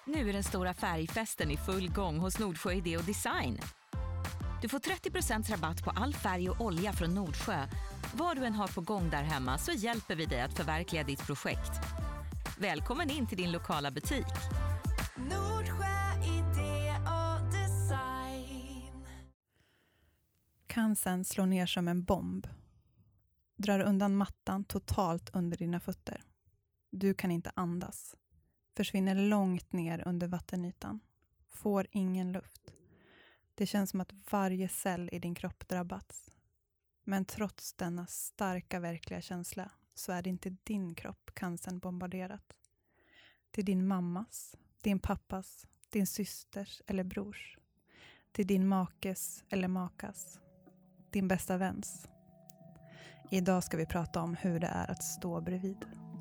Nu är den stora färgfesten i full gång hos Nordsjö Idé och Design. Du får 30% rabatt på all färg och olja från Nordsjö. Vad du än har på gång där hemma så hjälper vi dig att förverkliga ditt projekt. Välkommen in till din lokala butik. Nordsjö Idé och Design. Cancern slår ner som en bomb. Drar undan mattan totalt under dina fötter. Du kan inte andas. Försvinner långt ner under vattenytan. Får ingen luft. Det känns som att varje cell i din kropp drabbats. Men trots denna starka verkliga känsla så är det inte din kropp cancern bombarderat. Det är din mammas, din pappas, din systers eller brors. Det är din makes eller makas. Din bästa väns. Idag ska vi prata om hur det är att stå bredvid.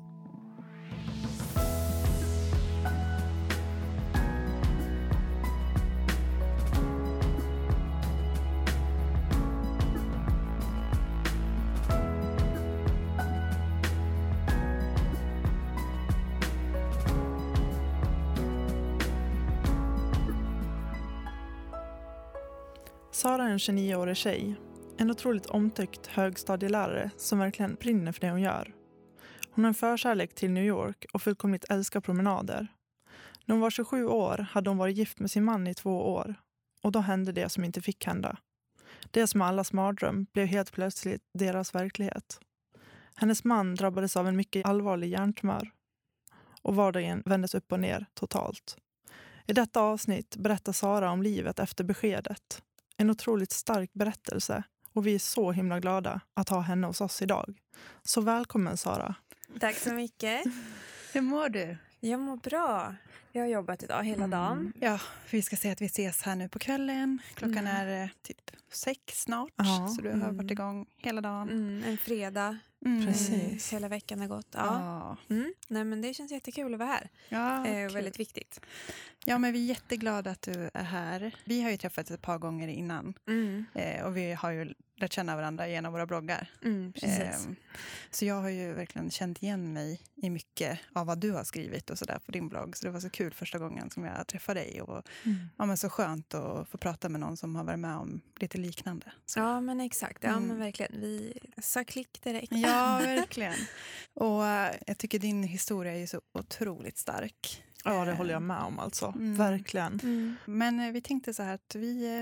Sara är en 29-årig tjej. En otroligt omtyckt högstadielärare som verkligen brinner för det hon gör. Hon har en förkärlek till New York och fullkomligt älskar promenader. När hon var 27 år hade hon varit gift med sin man i 2 år. Och då hände det som inte fick hända. Det som allas mardröm blev helt plötsligt deras verklighet. Hennes man drabbades av en mycket allvarlig hjärntumör. Och vardagen vändes upp och ner totalt. I detta avsnitt berättar Sara om livet efter beskedet. En otroligt stark berättelse och vi är så himla glada att ha henne hos oss idag. Så välkommen Sara. Tack så mycket. Hur mår du? Jag mår bra. Jag har jobbat idag hela dagen. Ja, vi ska säga att vi ses här nu på kvällen. Klockan är typ 6 snart. Ja. Så du har varit igång hela dagen. En fredag. Precis. Hela veckan har gått. Ja. Nej, men det känns jättekul att vara här. Ja, kul. Väldigt viktigt. Ja, men vi är jätteglada att du är här. Vi har ju träffats ett par gånger innan. Och vi har ju lärt känna varandra genom våra bloggar. Precis. Så jag har ju verkligen känt igen mig i mycket av vad du har skrivit och sådär på din blogg. Så det var så kul första gången som jag träffade dig. Och ja, men så skönt att få prata med någon som har varit med om lite liknande. Så. Ja, men exakt. Ja, men verkligen. Vi sa klick direkt. Ja, verkligen. Och jag tycker din historia är så otroligt stark. Ja, det håller jag med om alltså. Verkligen. Men vi tänkte så här att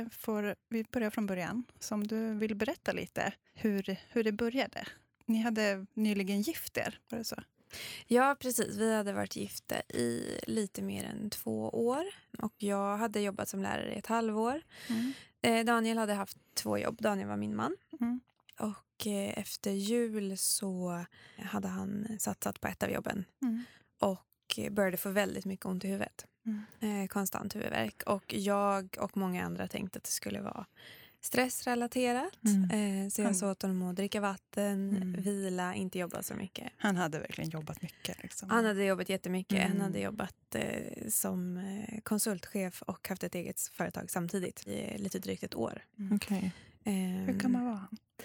vi börjar från början. Så om du vill berätta lite hur det började. Ni hade nyligen gift er, var det så? Ja, precis. Vi hade varit gifta i lite mer än 2 år. Och jag hade jobbat som lärare i ett halvår. Daniel hade haft 2 jobb. Daniel var min man. Och efter jul så hade han satsat på ett av jobben. Och började få väldigt mycket ont i huvudet. Konstant huvudvärk. Och jag och många andra tänkte att det skulle vara stressrelaterat. Så jag sa åt honom att dricka vatten, vila, inte jobba så mycket. Han hade verkligen jobbat mycket. Liksom. Han hade jobbat jättemycket. Han hade jobbat som konsultchef och haft ett eget företag samtidigt i lite drygt 1 år. Okej. Hur gammal var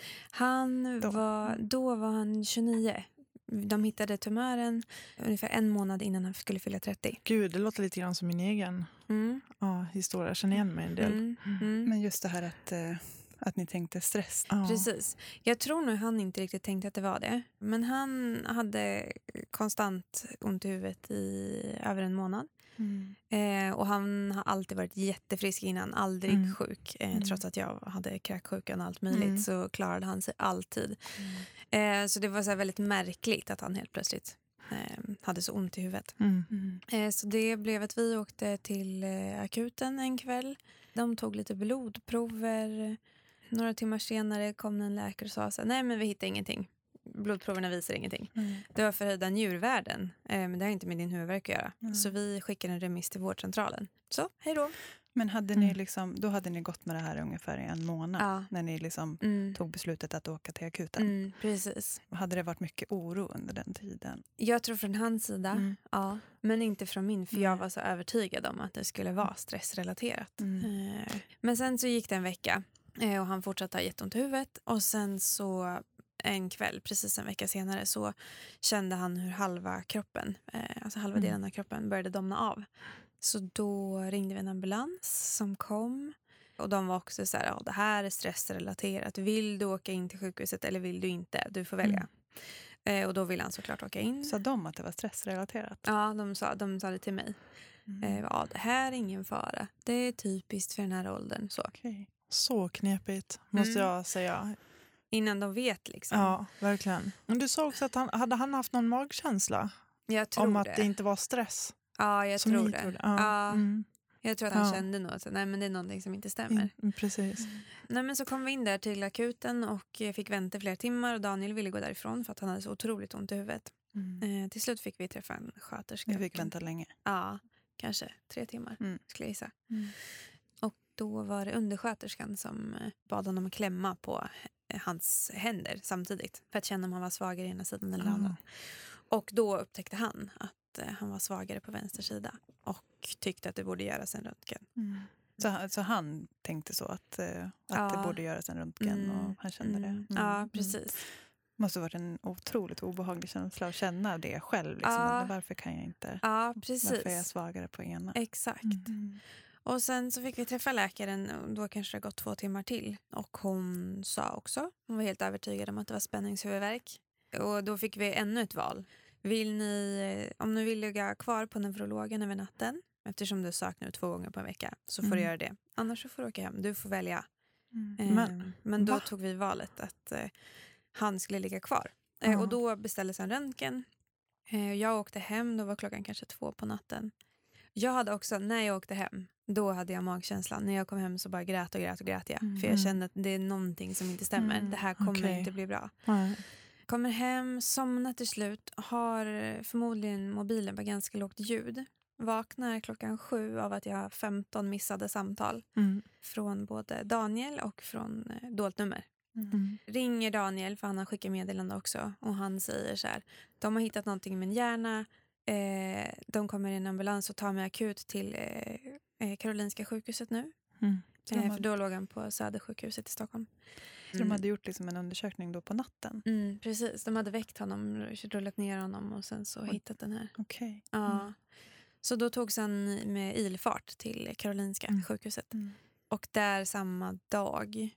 han? Då var han 29. De hittade tumören ungefär 1 månad innan han skulle fylla 30. Gud, det låter lite grann som min egen historia. Jag känner igen mig en del. Men just det här att ni tänkte stress. Ja. Precis. Jag tror nog han inte riktigt tänkte att det var det. Men han hade konstant ont i huvudet i över 1 månad. Och han har alltid varit jättefrisk innan, aldrig sjuk. Trots att jag hade kräksjukan och allt möjligt så klarade han sig alltid. Så det var så här väldigt märkligt att han helt plötsligt hade så ont i huvudet. Så det blev att vi åkte till akuten en kväll. De tog lite blodprover. Några timmar senare kom en läkare och sa så här, nej men vi hittar ingenting. Blodproverna visar ingenting. Det var förhöjda njurvärden. Men det har inte med din huvudvärk att göra. Så vi skickade en remiss till vårdcentralen. Så, hej då. Men hade ni då hade ni gått med det här ungefär i 1 månad. Ja. När ni tog beslutet att åka till akuten. Precis. Hade det varit mycket oro under den tiden? Jag tror från hans sida, ja. Men inte från min. För jag var så övertygad om att det skulle vara stressrelaterat. Men sen så gick det en vecka. Och han fortsatte ha jätteont i huvudet. Och sen så en kväll, precis en vecka senare, så kände han hur halva kroppen, alltså halva delen av kroppen började domna av. Så då ringde vi en ambulans som kom. Och de var också så här, ja, det här är stressrelaterat. Vill du åka in till sjukhuset eller vill du inte? Du får välja. Och då ville han såklart åka in. Sa de att det var stressrelaterat? Ja, de sa det till mig. Ja, det här är ingen fara. Det är typiskt för den här åldern. Så, Okej. Så knepigt, måste jag säga. innan de vet liksom. Ja, verkligen. Men du sa också att han haft någon magkänsla Jag tror om att det inte var stress. Ja, jag som tror ni det. trodde. Ja. Mm. Jag tror att han kände nog att nej, men det är någonting som inte stämmer. Precis. Nej, men så kom vi in där till akuten och fick vänta flera timmar. Och Daniel ville gå därifrån för att han hade så otroligt ont i huvudet. Till slut fick vi träffa en sköterska. Vi fick vänta länge. Ja, kanske 3 timmar skulle jag gissa. Och då var det undersköterskan som bad honom att klämma på hans händer samtidigt. För att känna om han var svagare i ena sidan eller andra. Och då upptäckte han att han var svagare på vänster sida. Och tyckte att det borde göras en röntgen. Så han tänkte så att det borde göras en röntgen och han kände det. Ja, precis. Måste ha varit en otroligt obehaglig känsla att känna det själv. Liksom. Men varför kan jag inte? Ja, precis. Varför är jag svagare på ena? Exakt. Och sen så fick vi träffa läkaren och då kanske det gått 2 timmar till. Och hon sa också, hon var helt övertygad om att det var spänningshuvudvärk. Och då fick vi ännu ett val. Om ni vill ligga kvar på neurologen över natten, eftersom du söker nu 2 gånger på en vecka, så får du göra det. Annars så får du åka hem, du får välja. Men då tog vi valet att han skulle ligga kvar. Och då beställdes en röntgen. Jag åkte hem, då var klockan kanske 2 på natten. Jag hade också, när jag åkte hem, då hade jag magkänslan. När jag kom hem så bara grät jag. För jag kände att det är någonting som inte stämmer. Det här kommer inte bli bra. Kommer hem, somnar till slut, har förmodligen mobilen på ganska lågt ljud. Vaknar klockan 7 av att jag har 15 missade samtal. Från både Daniel och från dolt nummer. Ringer Daniel, för han har skickat meddelande också. Och han säger så här, de har hittat någonting i min hjärna. De kommer i en ambulans och tar mig akut till Karolinska sjukhuset nu. För då låg han på Södersjukhuset i Stockholm. Så de hade gjort liksom en undersökning då på natten? Precis, de hade väckt honom, rullat ner honom och sen så hittat den här. Okej. Ja. Så då togs han med ilfart till Karolinska sjukhuset. Och där samma dag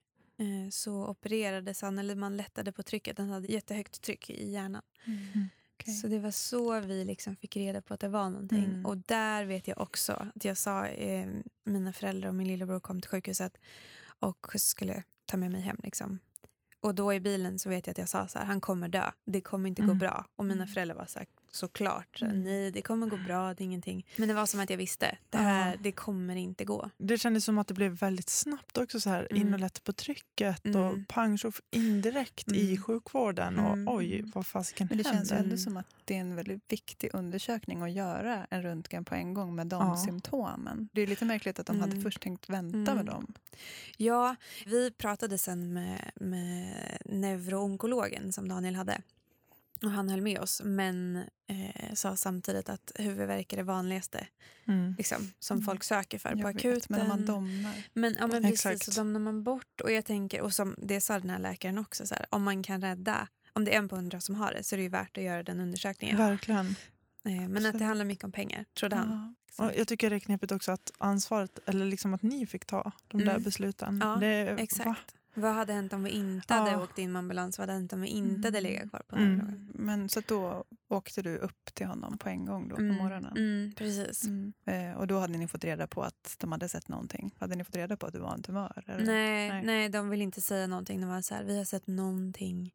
så opererades han, eller man lättade på trycket. Han hade jättehögt tryck i hjärnan. Okay. Så det var så vi liksom fick reda på att det var någonting. Och där vet jag också att jag sa mina föräldrar och min lillebror kom till sjukhuset och skulle ta med mig hem liksom. Och då i bilen så vet jag att jag sa så här, han kommer dö, det kommer inte gå bra. Och mina föräldrar var så här, såklart, nej det kommer gå bra, det är ingenting. Men det var som att jag visste, det kommer inte gå. Det kändes som att det blev väldigt snabbt också så här, in och lätt på trycket och pang indirekt i sjukvården och oj, vad fasiken händer. Men det känns ändå som att det är en väldigt viktig undersökning att göra en röntgen på en gång med de symptomen. Det är lite märkligt att de hade först tänkt vänta med dem. Ja, vi pratade sen med neuroonkologen som Daniel hade. Och han höll med oss, men sa samtidigt att huvudvärk är det vanligaste liksom, som folk söker för på akuten. Men om man domnar. Men precis, så domnar man bort. Och jag tänker, och som det sa den här läkaren också, så här, om man kan rädda, om det är 1 på 100 som har det, så är det ju värt att göra den undersökningen. Verkligen. Men att det handlar mycket om pengar, trodde han. Och jag tycker det är knepigt också att ansvaret, eller liksom att ni fick ta de där besluten. Ja, exakt. Vad hade hänt om vi inte hade åkt in med ambulans? Vad hade hänt om vi inte hade legat kvar på den? Men så då åkte du upp till honom på en gång då på morgonen? Precis. Och då hade ni fått reda på att de hade sett någonting? Hade ni fått reda på att det var en tumör? Eller? Nej, de vill inte säga någonting. De var så här, vi har sett någonting.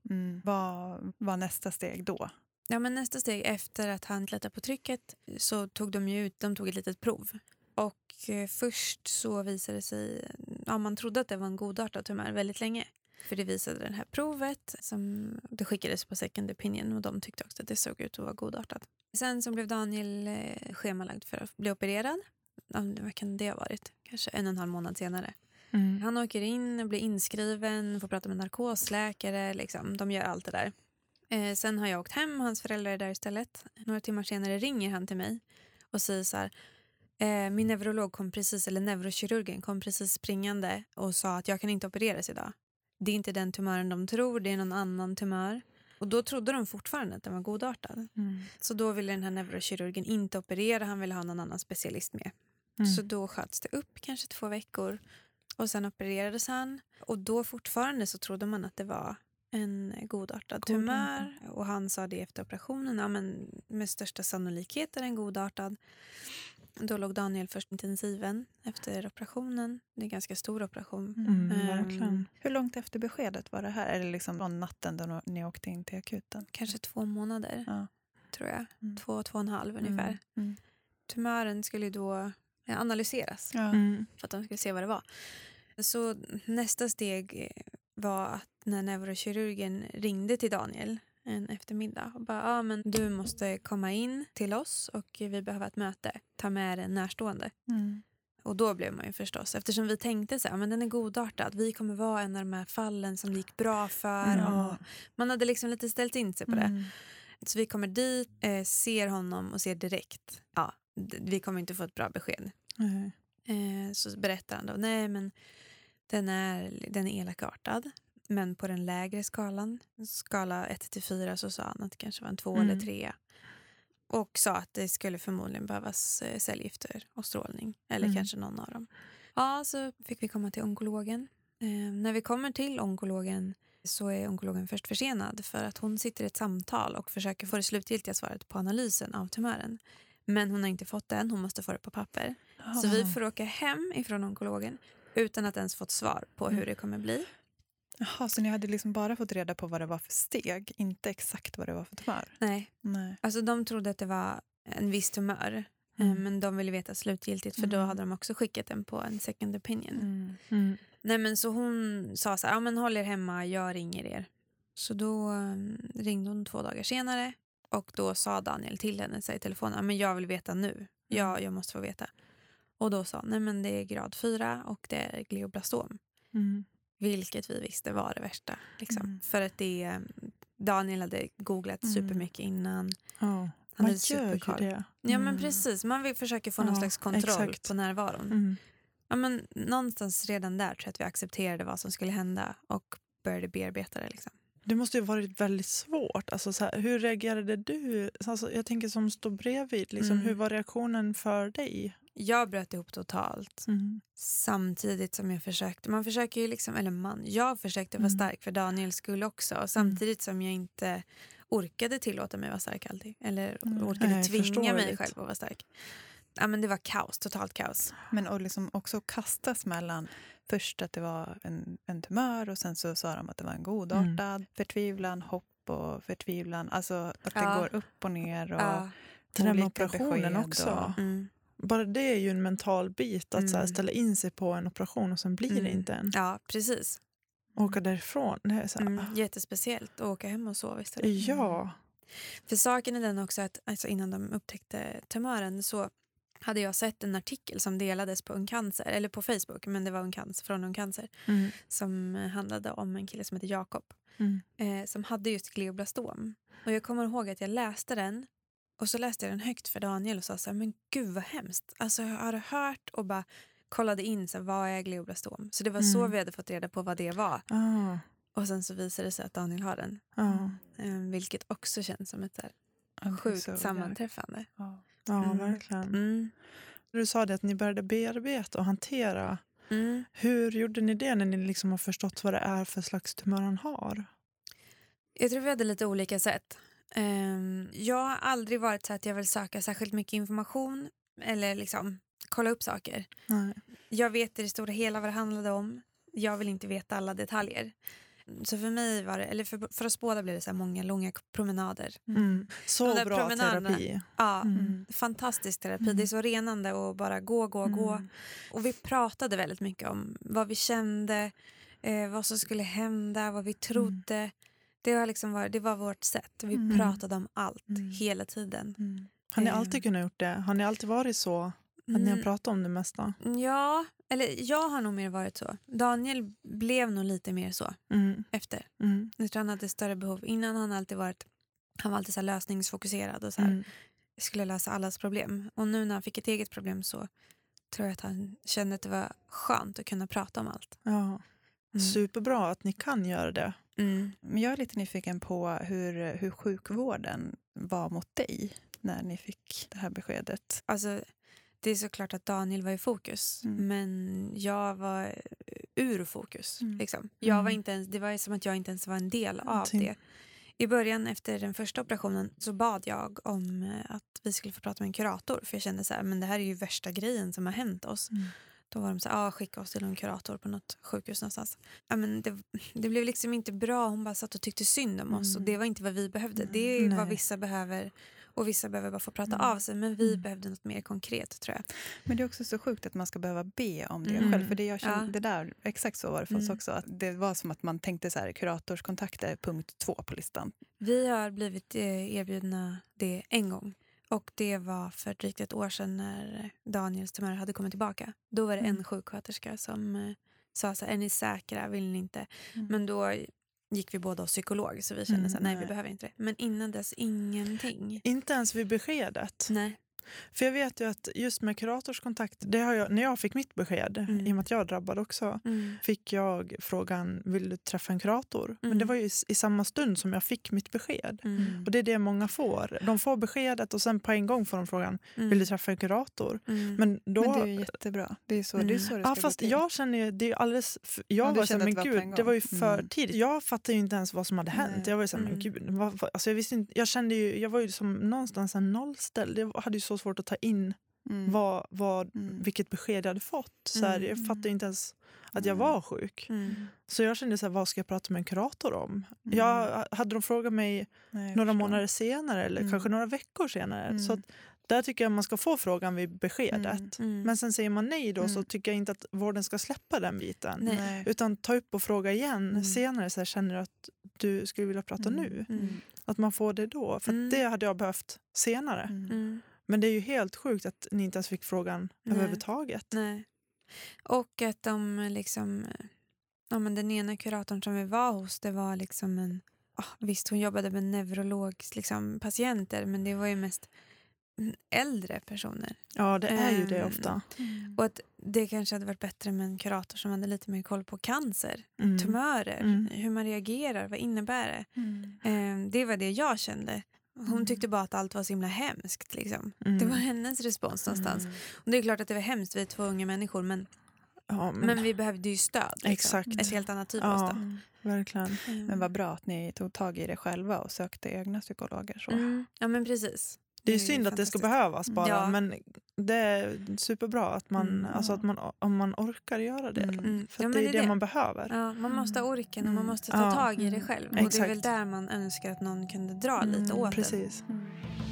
Vad var nästa steg då? Ja, men nästa steg efter att han lättade på trycket så tog de tog ett litet prov. Och först så visade det sig, man trodde att det var en godartad tumör väldigt länge. För det visade det här provet som det skickades på second opinion och de tyckte också att det såg ut att vara godartat. Sen så blev Daniel schemalagd för att bli opererad. Vad kan det ha varit? Kanske 1,5 månad senare. Han åker in, blir inskriven, får prata med narkosläkare, liksom. De gör allt det där. Sen har jag åkt hem, hans föräldrar är där istället. Några timmar senare ringer han till mig och säger så här, min neurolog kom precis, eller neurokirurgen kom precis springande och sa att jag kan inte opereras idag. Det är inte den tumören de tror, det är någon annan tumör. Och då trodde de fortfarande att den var godartad. Så då ville den här neurokirurgen inte operera. Han ville ha någon annan specialist med. Så då sköts det upp kanske 2 veckor. Och sen opererades han. Och då fortfarande så trodde man att det var en godartad tumör. Och han sa det efter operationen. Ja, men med största sannolikhet är den godartad. Då låg Daniel först i intensiven efter operationen. Det är en ganska stor operation. Verkligen. Hur långt efter beskedet var det här? Är det liksom från natten då ni åkte in till akuten? Kanske 2 månader, tror jag. 2,5 ungefär. Tumören skulle då analyseras för att de skulle se vad det var. Så nästa steg var att när neurokirurgen ringde till Daniel en eftermiddag och bara, men du måste komma in till oss och vi behöver ett möte. Ta med en närstående. Och då blev man ju förstås, eftersom vi tänkte så här, men den är godartad. Vi kommer vara en av de här fallen som det gick bra för. Och man hade liksom lite ställt in sig på det. Så vi kommer dit, ser honom och ser direkt. Ja, vi kommer inte få ett bra besked. Så berättar han då, nej men den är elakartad. Men på den lägre skalan, skala 1-4, så sa han att det kanske var en 2 eller 3. Och sa att det skulle förmodligen behövas cellgifter och strålning. Eller kanske någon av dem. Ja, så fick vi komma till onkologen. När vi kommer till onkologen så är onkologen först försenad. För att hon sitter i ett samtal och försöker få det slutgiltiga svaret på analysen av tumören. Men hon har inte fått den, hon måste få det på papper. Så vi får åka hem ifrån onkologen utan att ens fått svar på hur det kommer bli. Jaha, så ni hade liksom bara fått reda på vad det var för steg, inte exakt vad det var för tumör? Nej. Alltså de trodde att det var en viss tumör, men de ville veta slutgiltigt, för då hade de också skickat den på en second opinion. Nej, men så hon sa så här, ja men håll er hemma, jag ringer er. Så då ringde hon 2 dagar senare och då sa Daniel till henne i telefonen, ja men jag vill veta nu, jag måste få veta. Och då sa nej men det är grad 4 och det är glioblastom. Vilket vi visste var det värsta. Liksom. För att Daniel hade googlat supermycket innan. Han hade superkoll. Det. Ja men precis, man vill försöka få någon slags kontroll på närvaron. Ja, men någonstans redan där tror jag att vi accepterade vad som skulle hända och började bearbeta det. Liksom. Det måste ju varit väldigt svårt. Alltså, så här, hur reagerade du? Alltså, jag tänker som står bredvid. Liksom, hur var reaktionen för dig? Jag bröt ihop totalt. Samtidigt som jag försökte. Man försöker ju liksom, jag försökte vara stark för Daniels skull också. Och samtidigt som jag inte orkade tillåta mig vara stark alltid. Eller orkade tvinga mig själv att vara stark. Ja, men det var kaos, totalt kaos. Men och liksom också kastas mellan först att det var en tumör och sen så sa de att det var en godartad, förtvivlan, hopp och förtvivlan. Alltså att det går upp och ner och den här operationen också. Bara det är ju en mental bit att så här, ställa in sig på en operation och sen blir det inte en. Ja, precis. Åka därifrån. Det är så här, jättespeciellt att åka hem och sova istället. Ja. För saken är den också att alltså, innan de upptäckte tumören så hade jag sett en artikel som delades på Ungcancer, eller på Facebook, men det var Ungcancer, från Ungcancer, som handlade om en kille som heter Jakob, som hade just glioblastom. Och jag kommer ihåg att jag läste den, och så läste jag den högt för Daniel och sa så här, men gud vad hemskt. Alltså jag hade hört och bara kollade in så här, vad är glioblastom? Så det var så vi hade fått reda på vad det var. Och sen så visade det sig att Daniel har den. Vilket också känns som ett sjukt sammanträffande. Ja, verkligen. Du sa det att ni började bearbeta och hantera. Hur gjorde ni det när ni liksom har förstått vad det är för slags tumör han har? Jag tror vi hade lite olika sätt. Jag har aldrig varit så att jag vill söka särskilt mycket information eller liksom kolla upp saker. Nej. Jag vet i det stora hela vad det handlade om. Jag vill inte veta alla detaljer. Så för mig var det, eller för oss båda blev det så här många långa promenader. Så bra terapi. Ja, fantastisk terapi. Det är så renande att bara gå. Och vi pratade väldigt mycket om vad vi kände, vad som skulle hända, vad vi trodde. Det var vårt sätt. Vi pratade om allt hela tiden. Har ni alltid kunnat gjort det? Har ni alltid varit så att ni har pratat om det mesta? Ja, eller jag har nog mer varit så. Daniel blev nog lite mer så efter. Jag tror han hade större behov. Innan han var alltid så här lösningsfokuserad och så här, skulle lösa allas problem. Och nu när han fick ett eget problem så tror jag att han kände att det var skönt att kunna prata om allt. Ja. Superbra att ni kan göra det. Men jag är lite nyfiken på hur sjukvården var mot dig när ni fick det här beskedet. Alltså, det är såklart att Daniel var i fokus, men jag var ur fokus. Liksom. Jag var inte ens, det var som att jag inte ens var en del av det. I början efter den första operationen så bad jag om att vi skulle få prata med en kurator. För jag kände så här, men det här är ju värsta grejen som har hänt oss. Då var de så här, skicka oss till en kurator på något sjukhus någonstans. Ja, men det blev liksom inte bra. Hon bara satt och tyckte synd om oss. Och det var inte vad vi behövde. Det är vad vissa behöver. Och vissa behöver bara få prata av sig. Men vi behövde något mer konkret, tror jag. Men det är också så sjukt att man ska behöva be om det själv. För det jag kände, det där, exakt så var det för oss också. Att det var som att man tänkte så här, kuratorskontakter punkt 2 på listan. Vi har blivit erbjudna det en gång. Och det var för drygt ett år sedan när Daniels tumör hade kommit tillbaka. Då var det en sjuksköterska som sa så här, är ni säkra, vill ni inte? Men då gick vi båda hos psykolog, så vi kände så här, nej, vi behöver inte det. Men innan dess ingenting. Inte ens vid beskedet. Nej. För jag vet ju att just med kuratorskontakt, det har jag, när jag fick mitt besked, i och med att jag drabbade också, fick jag frågan, vill du träffa en kurator? Men det var ju i samma stund som jag fick mitt besked. Och det är det många får. De får beskedet och sen på en gång får de frågan, vill du träffa en kurator? Men det är ju jättebra. Det är så det ska ja, fast gå till. jag känner ju, det är ju alldeles, jag var så här, men gud, det var ju för tidigt. Jag fattade ju inte ens vad som hade hänt. Jag var ju så här, men gud, alltså jag visste inte, jag kände ju, jag var ju som någonstans en nollställd. Jag hade ju så svårt att ta in vilket besked jag hade fått. Så här, jag fattade inte ens att jag var sjuk. Så jag kände så här, vad ska jag prata med en kurator om? Hade de frågat mig några månader senare eller kanske några veckor senare. Så att, där tycker jag man ska få frågan vid beskedet. Men sen säger man nej då, så tycker jag inte att vården ska släppa den biten. Nej. Utan ta upp och fråga igen senare, så här, känner du att du skulle vilja prata nu? Att man får det då. För att det hade jag behövt senare. Men det är ju helt sjukt att ni inte ens fick frågan överhuvudtaget. Nej. Och att de liksom, men den ena kuratorn som vi var hos, det var liksom en, visst hon jobbade med neurologs liksom, patienter, men det var ju mest äldre personer. Ja, det är ju det ofta. Och att det kanske hade varit bättre med en kurator som hade lite mer koll på cancer, tumörer, hur man reagerar, vad innebär det? Det var det jag kände. Hon tyckte bara att allt var så himla hemskt. Liksom. Det var hennes respons någonstans. Och det är klart att det var hemskt, vi är 2 unga människor, men vi behövde ju stöd. Liksom. Exakt. Ett helt annat typ av stöd. Verkligen. Men vad bra att ni tog tag i det själva och sökte egna psykologer. Så. Ja, men precis. Det är synd att det ska behövas bara, Ja. men det är superbra att man, alltså att man, om man orkar göra det. För att det är det man behöver. Ja, man måste ha orken och man måste ta tag i det själv. Och det är väl där man önskar att någon kunde dra lite åt Precis. det.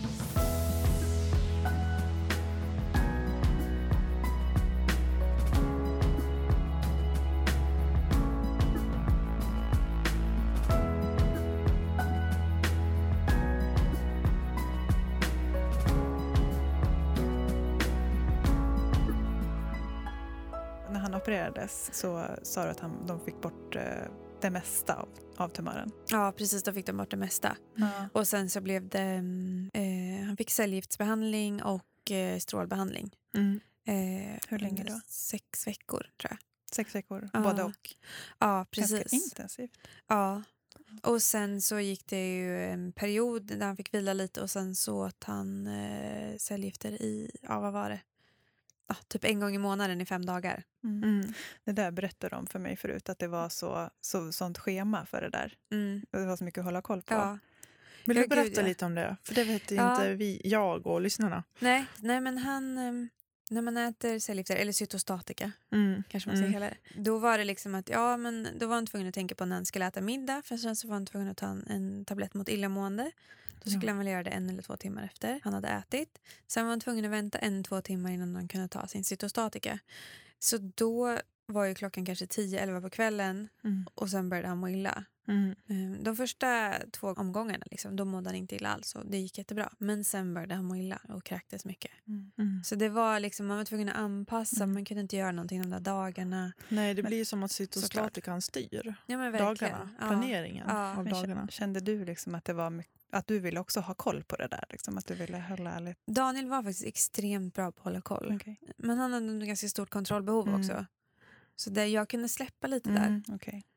När han opererades så sa du att de fick bort det mesta av tumören. Ja, precis. Då fick de bort det mesta. Och sen så blev det han fick cellgiftsbehandling och strålbehandling. Hur länge då? 6 veckor, tror jag. 6 veckor, Ja. både och. Ja, precis. Ganska intensivt. Ja. Och sen så gick det ju en period där han fick vila lite och sen så åt han cellgifter i, vad var det? Typ 1 gång i månaden i 5 dagar. Det där berättade de för mig förut, att det var sånt schema för det där. Det var så mycket att hålla koll på. Ja. Vill du Ja, berätta gud, ja. lite om det? För det vet inte jag och lyssnarna. Nej, men han, när man äter cellgifter eller cytostatika, kanske man säger hela, då var det liksom att då var han tvungen att tänka på när han skulle äta middag, för sen så var han tvungen att ta en tablett mot illamående. Då skulle han väl göra det 1 eller 2 timmar efter han hade ätit. Sen var han tvungen att vänta 1-2 timmar innan han kunde ta sin cytostatika. Så då var ju klockan kanske 10-11 på kvällen och sen började han må illa. De första 2 omgångarna liksom, då mådde han inte illa alls och det gick jättebra. Men sen började han må illa och kräktes mycket. Så det var liksom, man var tvungen att anpassa, man kunde inte göra någonting de där dagarna. Nej, det blir som att cytostatikan styr Ja, men verkligen. dagarna, planeringen av dagarna. Kände du liksom att det var att du ville också ha koll på det där? Liksom, att du ville hålla lite... Daniel var faktiskt extremt bra på att hålla koll. Okay. Men han hade en ganska stort kontrollbehov också. Så där jag kunde släppa lite där. Okay.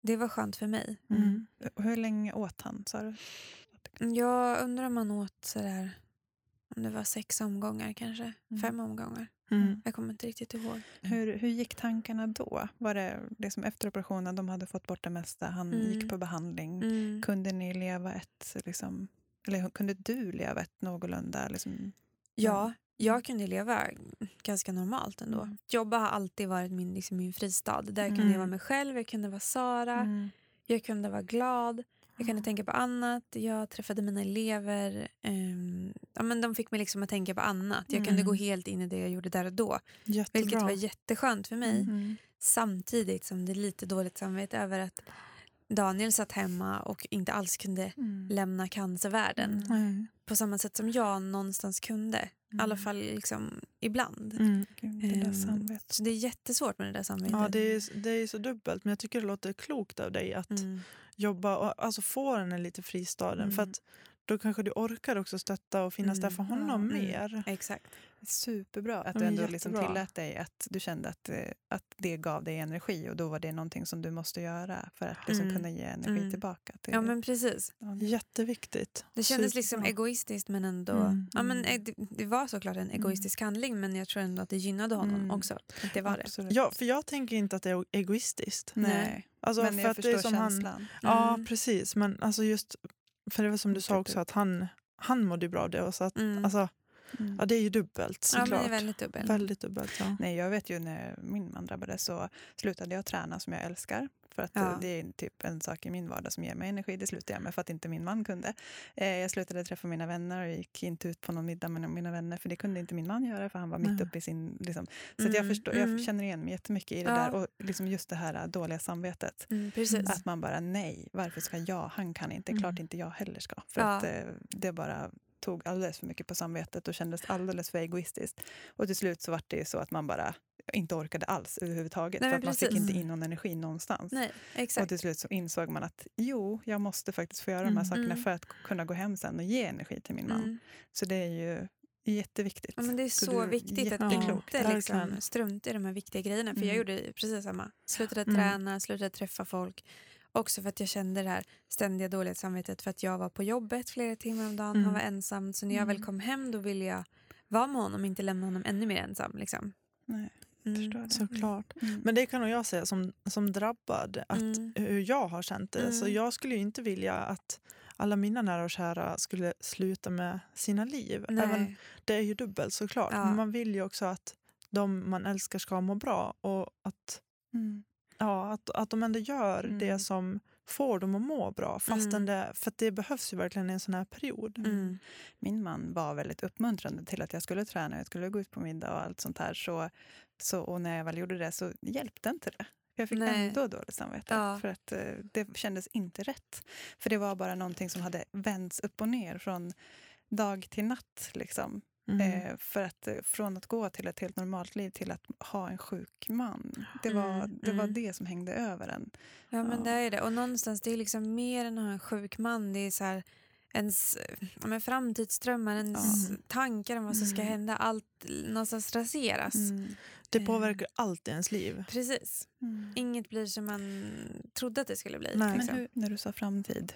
Det var skönt för mig. Hur länge åt han, sa du? Jag undrar om man åt sådär, om det var 6 omgångar kanske. 5 omgångar. Jag kommer inte riktigt ihåg. Hur gick tankarna då? Var det liksom efter operationen, de hade fått bort det mesta, han gick på behandling. Kunde ni leva ett, liksom, eller kunde du leva ett någorlunda? Liksom, Ja, jag kunde leva ganska normalt ändå. Jobba har alltid varit min fristad. Där kunde jag vara mig själv, jag kunde vara Sara. Jag kunde vara glad. Jag kunde tänka på annat. Jag träffade mina elever. Men de fick mig liksom att tänka på annat. Jag kunde gå helt in i det jag gjorde där och då. Jättebra. Vilket var jätteskönt för mig. Samtidigt som det är lite dåligt samvete över att Daniel satt hemma och inte alls kunde lämna cancervärlden. På samma sätt som jag någonstans kunde. I alla fall liksom ibland. Så det är jättesvårt med det där samvetet. Ja, det är så dubbelt. Men jag tycker det låter klokt av dig att jobba och alltså få den lite fristaden. För att då kanske du orkar också stötta och finnas där för honom mer. Exakt. Superbra att du ändå liksom tillät dig att du kände att det gav dig energi, och då var det någonting som du måste göra för att liksom kunna ge energi tillbaka. Ja, men precis. Jätteviktigt. Det kändes liksom egoistiskt, men ändå det var såklart en egoistisk handling, men jag tror ändå att det gynnade honom också. Att det var Absolut. det. Ja, för jag tänker inte att det är egoistiskt. Nej. Alltså, Men för jag att det förstår är som känslan. Ja, precis. Men alltså just, för det var som du sa också, att han mådde bra av det. Och så att, alltså, ja, det är ju dubbelt, såklart. Ja, men det är väldigt dubbelt. Väldigt dubbelt, ja. Nej, jag vet ju när min man drabbades så slutade jag träna som jag älskar. För att det är typ en sak i min vardag som ger mig energi. Det slutade jag med för att inte min man kunde. Jag slutade träffa mina vänner och gick inte ut på någon middag med mina vänner. För det kunde inte min man göra, för han var mitt uppe i sin... Liksom. Så att jag känner igen mig jättemycket i det där. Och liksom just det här dåliga samvetet. Precis. Att man bara, nej, varför ska jag? Han kan inte. Klart inte jag heller ska. För att det bara tog alldeles för mycket på samvetet och kändes alldeles för egoistiskt. Och till slut så var det så att man bara inte orkade alls överhuvudtaget. Nej, för att man precis. fick inte in någon energi någonstans. Nej, exakt. Och till slut så insåg man att jag måste faktiskt få göra de här sakerna för att kunna gå hem sen och ge energi till min man. Så det är ju jätteviktigt. Ja, men det är så viktigt att inte liksom strunta i de här viktiga grejerna. För jag gjorde precis samma. Slutade träna, slutade träffa folk. Också för att jag kände det här ständiga dåliga samvetet för att jag var på jobbet flera timmar om dagen. Han var ensam. Så när jag väl kom hem, då ville jag vara med honom och inte lämna honom ännu mer ensam. Liksom. Nej, förstår det. Såklart. Men det kan nog jag säga som drabbad. Att hur jag har känt det. Så jag skulle ju inte vilja att alla mina nära och kära skulle sluta med sina liv. Även, det är ju dubbelt såklart. Ja. Men man vill ju också att de man älskar ska må bra. Och att... att de ändå gör det som får dem att må bra. Fastän för att det behövs ju verkligen i en sån här period. Min man var väldigt uppmuntrande till att jag skulle träna. Jag skulle gå ut på middag och allt sånt här. Och när jag väl gjorde det så hjälpte inte det. Jag fick ändå dåligt samvete. För att det kändes inte rätt. För det var bara någonting som hade vänts upp och ner från dag till natt liksom. För att från att gå till ett helt normalt liv till att ha en sjuk man. Det var det som hängde över en. Ja, men det är det. Och någonstans det är liksom mer än att ha en sjuk man. Det är så här ens framtidsdrömmar, ens tankar om vad som ska hända. Allt någonstans raseras. Det påverkar allt i ens liv. Precis. Inget blir som man trodde att det skulle bli. Nej. Men när du sa framtid,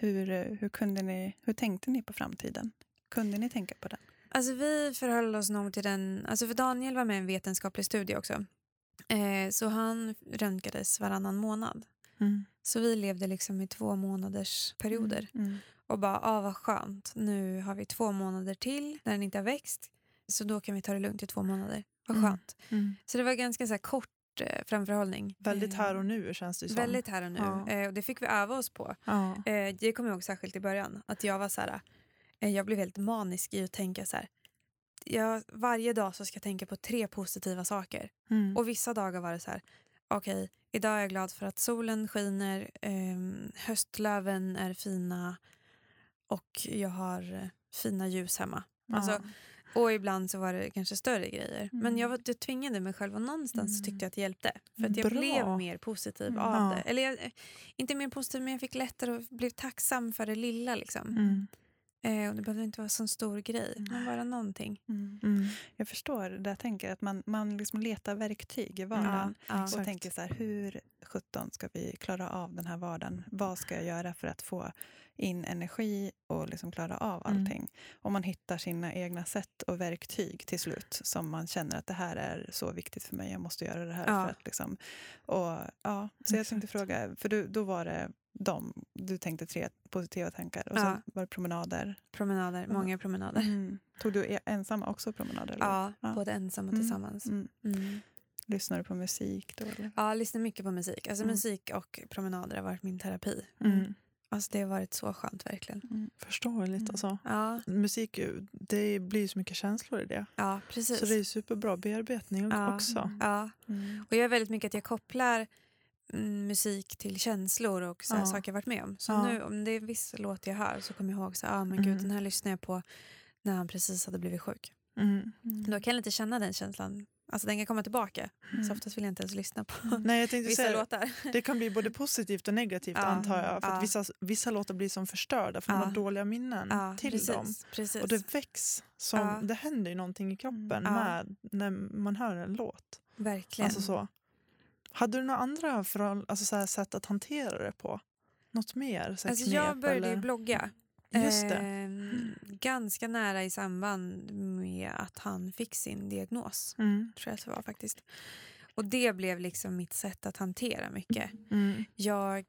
hur tänkte ni på framtiden? Kunde ni tänka på den? Alltså vi förhöll oss nog till den, alltså för Daniel var med i en vetenskaplig studie också. Så han röntgades varannan månad. Så vi levde liksom i 2 månaders perioder. Och bara, vad skönt. Nu har vi 2 månader till när den inte har växt. Så då kan vi ta det lugnt i 2 månader. Vad skönt. Så det var ganska så här kort framförhållning. Väldigt här och nu känns det som. Väldigt här och nu. Och det fick vi öva oss på. Det kommer jag ihåg särskilt i början. Att jag var så här... Jag blev helt manisk i att tänka så här. Varje dag så ska jag tänka på 3 positiva saker. Och vissa dagar var det så här. Okej, idag är jag glad för att solen skiner. Höstlöven är fina. Och jag har fina ljus hemma. Alltså, och ibland så var det kanske större grejer. Men jag tvingade mig själv och någonstans så tyckte jag att det hjälpte. För att jag blev mer positiv av det. Eller inte mer positiv, men jag fick lättare och blev tacksam för det lilla liksom. Och det behöver inte vara en sån stor grej. Men bara någonting. Jag förstår det jag tänker. Att man liksom letar verktyg i vardagen. Ja, och tänker så här, hur 17 ska vi klara av den här vardagen? Vad ska jag göra för att få in energi och liksom klara av allting? Och man hittar sina egna sätt och verktyg till slut. Som man känner att det här är så viktigt för mig. Jag måste göra det här. För att liksom, så jag tänkte fråga, för då var det du tänkte 3 positiva tankar och så var det promenader. Många promenader. Tog du ensam också promenader? Eller? Ja, både ensam och tillsammans. Lyssnar du på musik då? Eller? Ja, jag lyssnar mycket på musik. Alltså musik och promenader har varit min terapi. Alltså det har varit så skönt verkligen. Förståeligt alltså. Ja. Musik, det blir så mycket känslor i det. Ja, precis. Så det är superbra bearbetning också. Ja. Och jag är väldigt mycket att jag kopplar musik till känslor och så här saker jag varit med om. Så nu om det är viss låt jag hör så kommer jag ihåg så men gud, den här lyssnade jag på när han precis hade blivit sjuk. Då kan jag lite känna den känslan. Alltså den kan komma tillbaka. Så oftast vill jag inte ens lyssna på Nej, jag tänkte vissa säga, låtar. Det kan bli både positivt och negativt antar jag. För att vissa låtar blir som förstörda för man har dåliga minnen till dem. Precis. Och det väcks som, det händer ju någonting i kroppen med när man hör en låt. Verkligen. Alltså så. Hade du några andra sätt att hantera det på? Något mer? Alltså jag började ju blogga. Just det. Ganska nära i samband med att han fick sin diagnos. Tror jag att det var faktiskt. Och det blev liksom mitt sätt att hantera mycket. Jag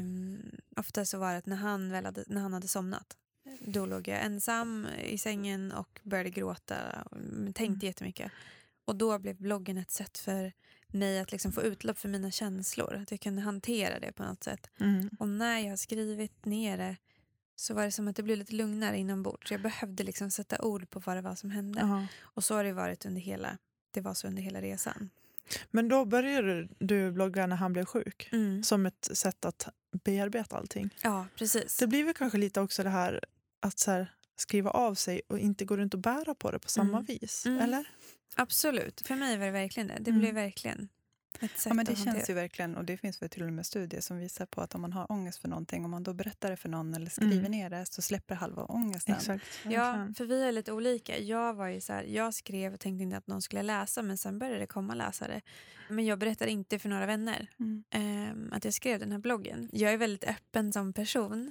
ofta så var det att när han hade somnat, då låg jag ensam i sängen och började gråta. Tänkte jättemycket. Och då blev bloggen ett sätt för mig att liksom få utlopp för mina känslor. Att jag kunde hantera det på något sätt. Och när jag har skrivit ner det så var det som att det blev lite lugnare inombords. Så jag behövde liksom sätta ord på vad det var som hände. Och så har det varit under hela resan. Men då började du blogga när han blev sjuk. Som ett sätt att bearbeta allting. Ja, precis. Det blir väl kanske lite också det här att så här, skriva av sig och inte gå runt och bära på det på samma vis. Eller? Absolut. För mig var det verkligen det. Det blev verkligen ett sätt men det att känns hantera. ju verkligen, och det finns väl till och med studier som visar på att om man har ångest för någonting, om man då berättar det för någon eller skriver ner det, så släpper halva ångesten. Exakt. Ja, för vi är lite olika. Jag var ju så här, jag skrev och tänkte inte att någon skulle läsa, men sen började det komma läsare. Men jag berättade inte för några vänner att jag skrev den här bloggen. Jag är väldigt öppen som person,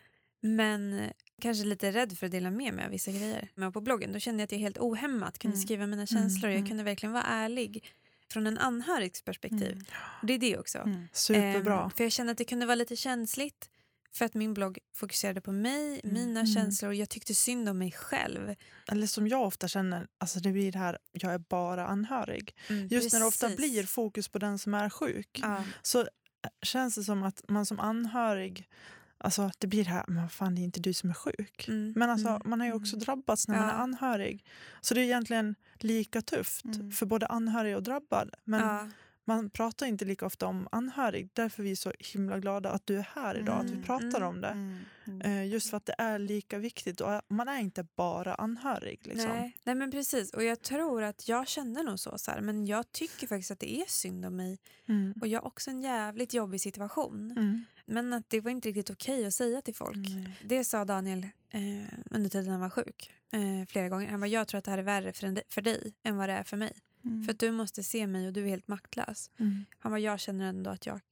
men kanske lite rädd för att dela med mig av vissa grejer. Men på bloggen då kände jag att jag helt ohämmat kunde skriva mina känslor. Jag kunde verkligen vara ärlig från en anhörigs perspektiv. Det är det också. Superbra. För jag kände att det kunde vara lite känsligt. För att min blogg fokuserade på mig, mina känslor. Jag tyckte synd om mig själv. Eller som jag ofta känner, alltså det blir det här, jag är bara anhörig. Just när det ofta blir fokus på den som är sjuk. Så känns det som att man som anhörig, alltså det blir det här, men fan, det är inte du som är sjuk. Men alltså man har ju också drabbats när man är anhörig. Så det är egentligen lika tufft för både anhörig och drabbad. Men man pratar inte lika ofta om anhörig. Därför är vi så himla glada att du är här idag. Att vi pratar om det. Just för att det är lika viktigt. Och man är inte bara anhörig. Liksom. Nej, men precis. Och jag tror att jag känner nog så här. Men jag tycker faktiskt att det är synd om mig. Och jag har också en jävligt jobbig situation. Men att det var inte riktigt okej att säga till folk. Det sa Daniel under tiden han var sjuk. Flera gånger. Han bara, jag tror att det här är värre för dig än vad det är för mig. För att du måste se mig och du är helt maktlös. Han bara, jag känner ändå att jag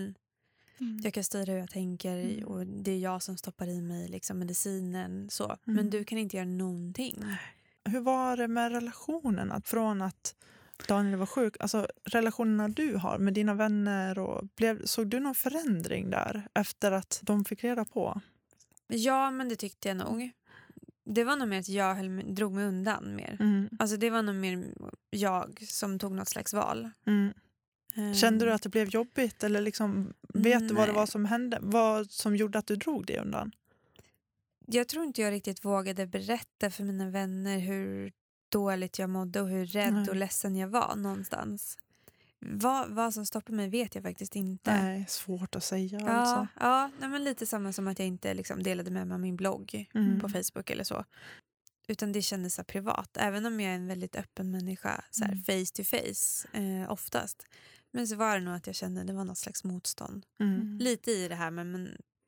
kan styra hur jag tänker. Och det är jag som stoppar i mig liksom, medicinen. Så. Men du kan inte göra någonting. Hur var det med relationen? Från att Daniel var sjuk, alltså relationerna du har med dina vänner, och såg du någon förändring där efter att de fick reda på? Ja, men det tyckte jag nog. Det var nog mer att jag drog mig undan mer. Alltså det var nog mer jag som tog något slags val. Kände du att det blev jobbigt? Eller liksom, vet du vad det var som hände? Vad som gjorde att du drog dig undan? Jag tror inte jag riktigt vågade berätta för mina vänner hur dåligt jag mådde och hur rädd och ledsen jag var någonstans. Vad som stoppade mig vet jag faktiskt inte. Nej, svårt att säga. Alltså. Ja, men lite samma som att jag inte liksom delade med mig av min blogg på Facebook eller så. Utan det kändes så privat. Även om jag är en väldigt öppen människa, så här face to face oftast. Men så var det nog att jag kände det var något slags motstånd. Lite i det här, men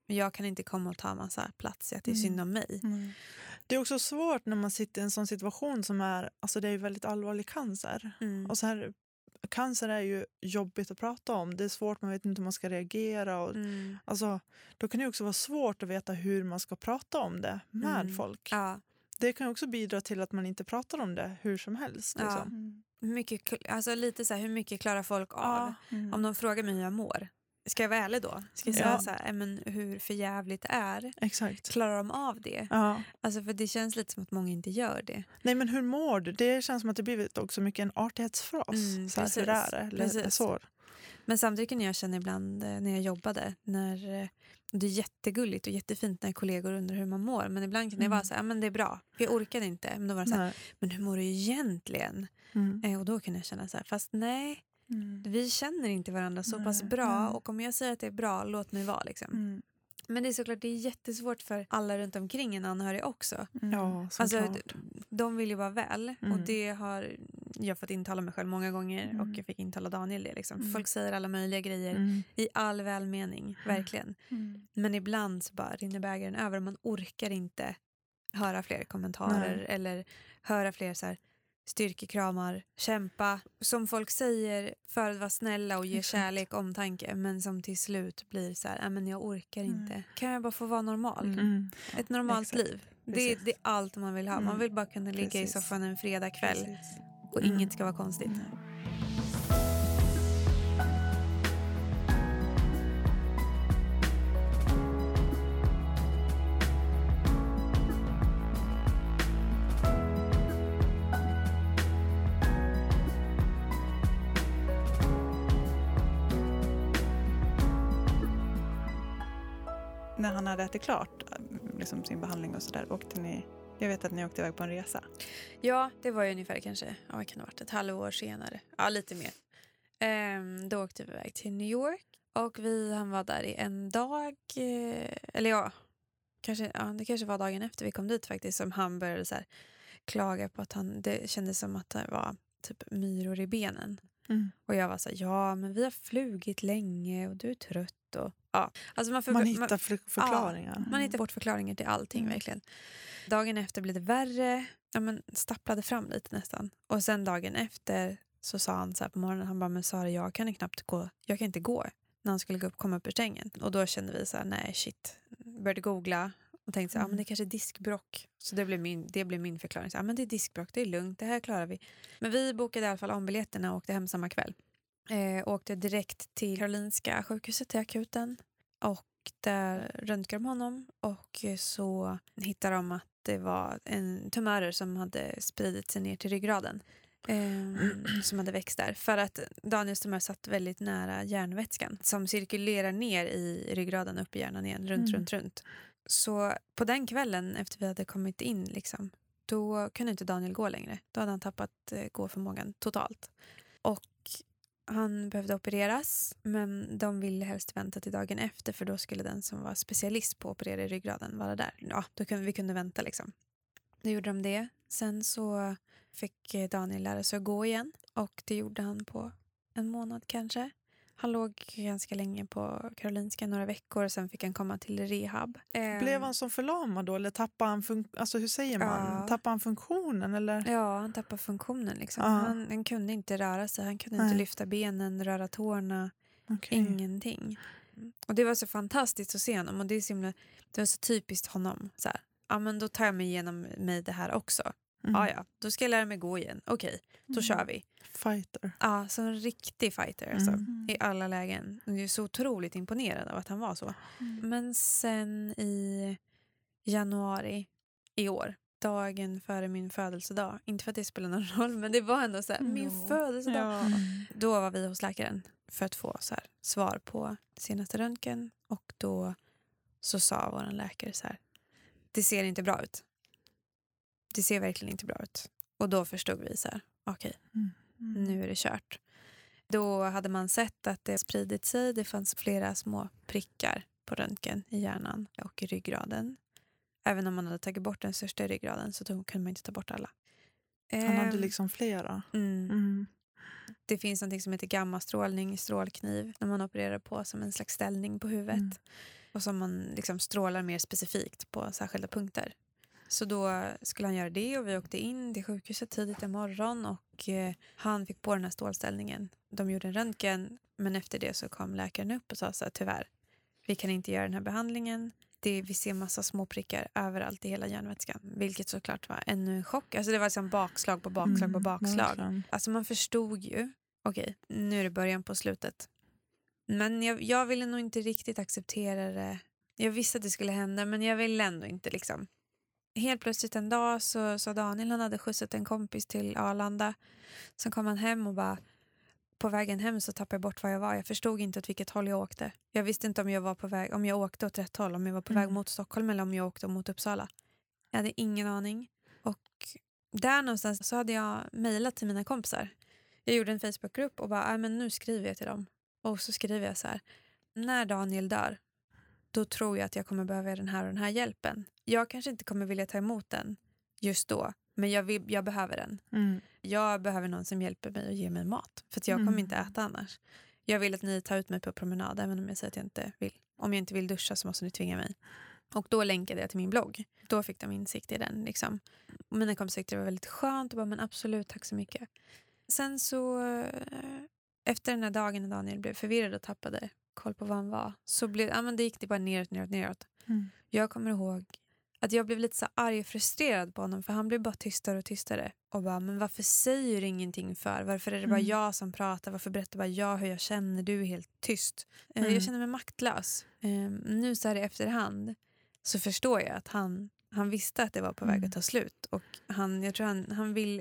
jag kan inte komma och ta massa plats, att det är synd om mig. Det är också svårt när man sitter i en sån situation som är, alltså det är ju väldigt allvarlig cancer. Och så här, cancer är ju jobbigt att prata om. Det är svårt, man vet inte hur man ska reagera. Och, alltså, då kan det också vara svårt att veta hur man ska prata om det med folk. Ja. Det kan också bidra till att man inte pratar om det hur som helst. Liksom. Alltså lite så här, hur mycket klarar folk av? Om de frågar mig hur jag mår, ska jag vara ärlig då? Ska jag säga så här, men hur för jävligt det är? Exakt. Klarar de av det? Ja. Alltså för det känns lite som att många inte gör det. Nej, men hur mår du? Det känns som att det blivit också mycket en artighetsfras. Så här, hur är det? Eller så. Men samtidigt kan jag känna ibland när jag jobbade, när det är jättegulligt och jättefint när kollegor undrar hur man mår. Men ibland kan det vara så här, men det är bra. För jag orkade inte. Men då var det så här, men hur mår du egentligen? Och då kan jag känna så här, fast nej. Vi känner inte varandra så pass bra. Och om jag säger att det är bra, låt mig vara liksom. Men det är såklart, det är jättesvårt för alla runt omkring en anhörig också. Ja, alltså, de vill ju vara väl. Och det har jag fått intala mig själv många gånger. Och jag fick intala Daniel det liksom. Folk säger alla möjliga grejer i all välmening, verkligen. Men ibland så bara rinner bägaren över. Man orkar inte höra fler kommentarer. Eller höra fler så här styrkekramar, kämpa. Som folk säger för att vara snälla och ge kärlek, omtanke. Men som till slut blir så här, men jag orkar inte. Kan jag bara få vara normal? Ett normalt liv. Det är allt man vill ha. Man vill bara kunna ligga i soffan en fredagkväll. Och inget ska vara konstigt. När han hade ätit klart liksom sin behandling och sådär, åkte ni... Jag vet att ni åkte iväg på en resa. Ja, det var ju ungefär kanske, vad kan det ha varit, ett halvår senare. Ja, lite mer. Då åkte vi iväg till New York. Och han var där i en dag. Eller det kanske var dagen efter vi kom dit faktiskt. Som han började så här klaga på att det kändes som att det var typ myror i benen. Och jag var så här, ja men vi har flugit länge och du är trött. Och, ja. Alltså man hittar förklaringar. Ja, man hittar bort förklaringar till allting verkligen. Dagen efter blev det värre. Ja, men stapplade fram lite nästan. Och sen dagen efter så sa han så här på morgonen, han bara, men Sara, jag kan inte gå. När han skulle komma upp ur sängen. Och då kände vi så här, nej shit. Började googla och tänkte så här, men det kanske är diskbrock. Så det blev min förklaring. Så här, men det är diskbrock, det är lugnt, det här klarar vi. Men vi bokade i alla fall om biljetterna och åkte hem samma kväll. Åkte direkt till Karolinska sjukhuset, till akuten. Och där röntgade de honom. Och så hittade de att det var en tumörer som hade spridit sig ner till ryggraden. Som hade växt där. För att Daniels tumör satt väldigt nära hjärnvätskan. Som cirkulerar ner i ryggraden, upp i hjärnan igen. Runt. Så på den kvällen efter vi hade kommit in liksom, då kunde inte Daniel gå längre. Då hade han tappat gåförmågan totalt. Och han behövde opereras, men de ville helst vänta till dagen efter, för då skulle den som var specialist på att operera i ryggraden vara där. Ja, då kunde vi vänta liksom. Då gjorde de det. Sen så fick Daniel lära sig att gå igen, och det gjorde han på en månad kanske. Han låg ganska länge på Karolinska, några veckor, och sen fick han komma till rehab. Blev han som förlamad då, eller tappade han alltså hur säger man? Ja. Tappade han funktionen eller? Ja, han tappade funktionen liksom. Ja. Han kunde inte röra sig, han kunde inte lyfta benen, röra tårna, ingenting. Och det var så fantastiskt att se honom, och det var så typiskt honom så här. Ja, men då tar jag mig igenom det här också. Ja, då ska jag lära mig gå igen. Okej, då kör vi. Fighter. Ja, så en riktig fighter alltså, i alla lägen. Och jag är så otroligt imponerad av att han var så. Men sen i januari i år, dagen före min födelsedag, inte för att det spelar någon roll, men det var ändå så här, min födelsedag. Då var vi hos läkaren för att få så här, svar på senaste röntgen, och då så sa vår läkare så här, det ser inte bra ut. Det ser verkligen inte bra ut. Och då förstod vi så här, okej, nu är det kört. Då hade man sett att det spridit sig. Det fanns flera små prickar på röntgen i hjärnan och i ryggraden. Även om man hade tagit bort den största ryggraden, så då kunde man inte ta bort alla. Han hade liksom flera. Det finns något som heter gammastrålning i strålkniv, när man opererar på som en slags ställning på huvudet. och som man liksom strålar mer specifikt på särskilda punkter. Så då skulle han göra det och vi åkte in till sjukhuset tidigt i morgon och han fick på den här stålställningen. De gjorde en röntgen, men efter det så kom läkaren upp och sa så här, tyvärr, vi kan inte göra den här behandlingen. Vi ser massa små prickar överallt i hela hjärnvätskan, vilket såklart var ännu en chock. Alltså det var liksom bakslag på bakslag på bakslag. Alltså man förstod ju, okej, nu är det början på slutet. Men jag ville nog inte riktigt acceptera det. Jag visste att det skulle hända, men jag ville ändå inte liksom. Helt plötsligt en dag så sa Daniel, han hade skjutsat en kompis till Arlanda. Sen kom han hem och bara, på vägen hem så tappade jag bort var jag var. Jag förstod inte åt vilket håll jag åkte. Jag visste inte om jag var på väg, om jag åkte åt rätt håll, om jag var på väg mot Stockholm eller om jag åkte mot Uppsala. Jag hade ingen aning. Och där någonstans så hade jag mejlat till mina kompisar. Jag gjorde en Facebookgrupp och bara, men nu skriver jag till dem. Och så skriver jag så här, när Daniel dör, då tror jag att jag kommer behöva den här och den här hjälpen. Jag kanske inte kommer vilja ta emot den just då, men jag behöver den. Jag behöver någon som hjälper mig och ger mig mat, för att jag kommer inte äta annars. Jag vill att ni tar ut mig på promenad, även om jag säger att jag inte vill. Om jag inte vill duscha så måste ni tvinga mig. Och då länkade jag till min blogg. Då fick de insikt i den. Liksom. Och mina kompisar tyckte det var väldigt skönt och bara, men absolut, tack så mycket. Sen så, efter den här dagen när Daniel blev förvirrad och tappade koll på vad han var, så det gick det bara neråt. Jag kommer ihåg att jag blev lite så arg och frustrerad på honom, för han blev bara tystare och tystare. Och bara, men varför säger du ingenting för? Varför är det bara jag som pratar? Varför berättar bara jag hur jag känner? Du är helt tyst. Jag känner mig maktlös. Nu så här i efterhand så förstår jag att han visste att det var på väg att ta slut. Och jag tror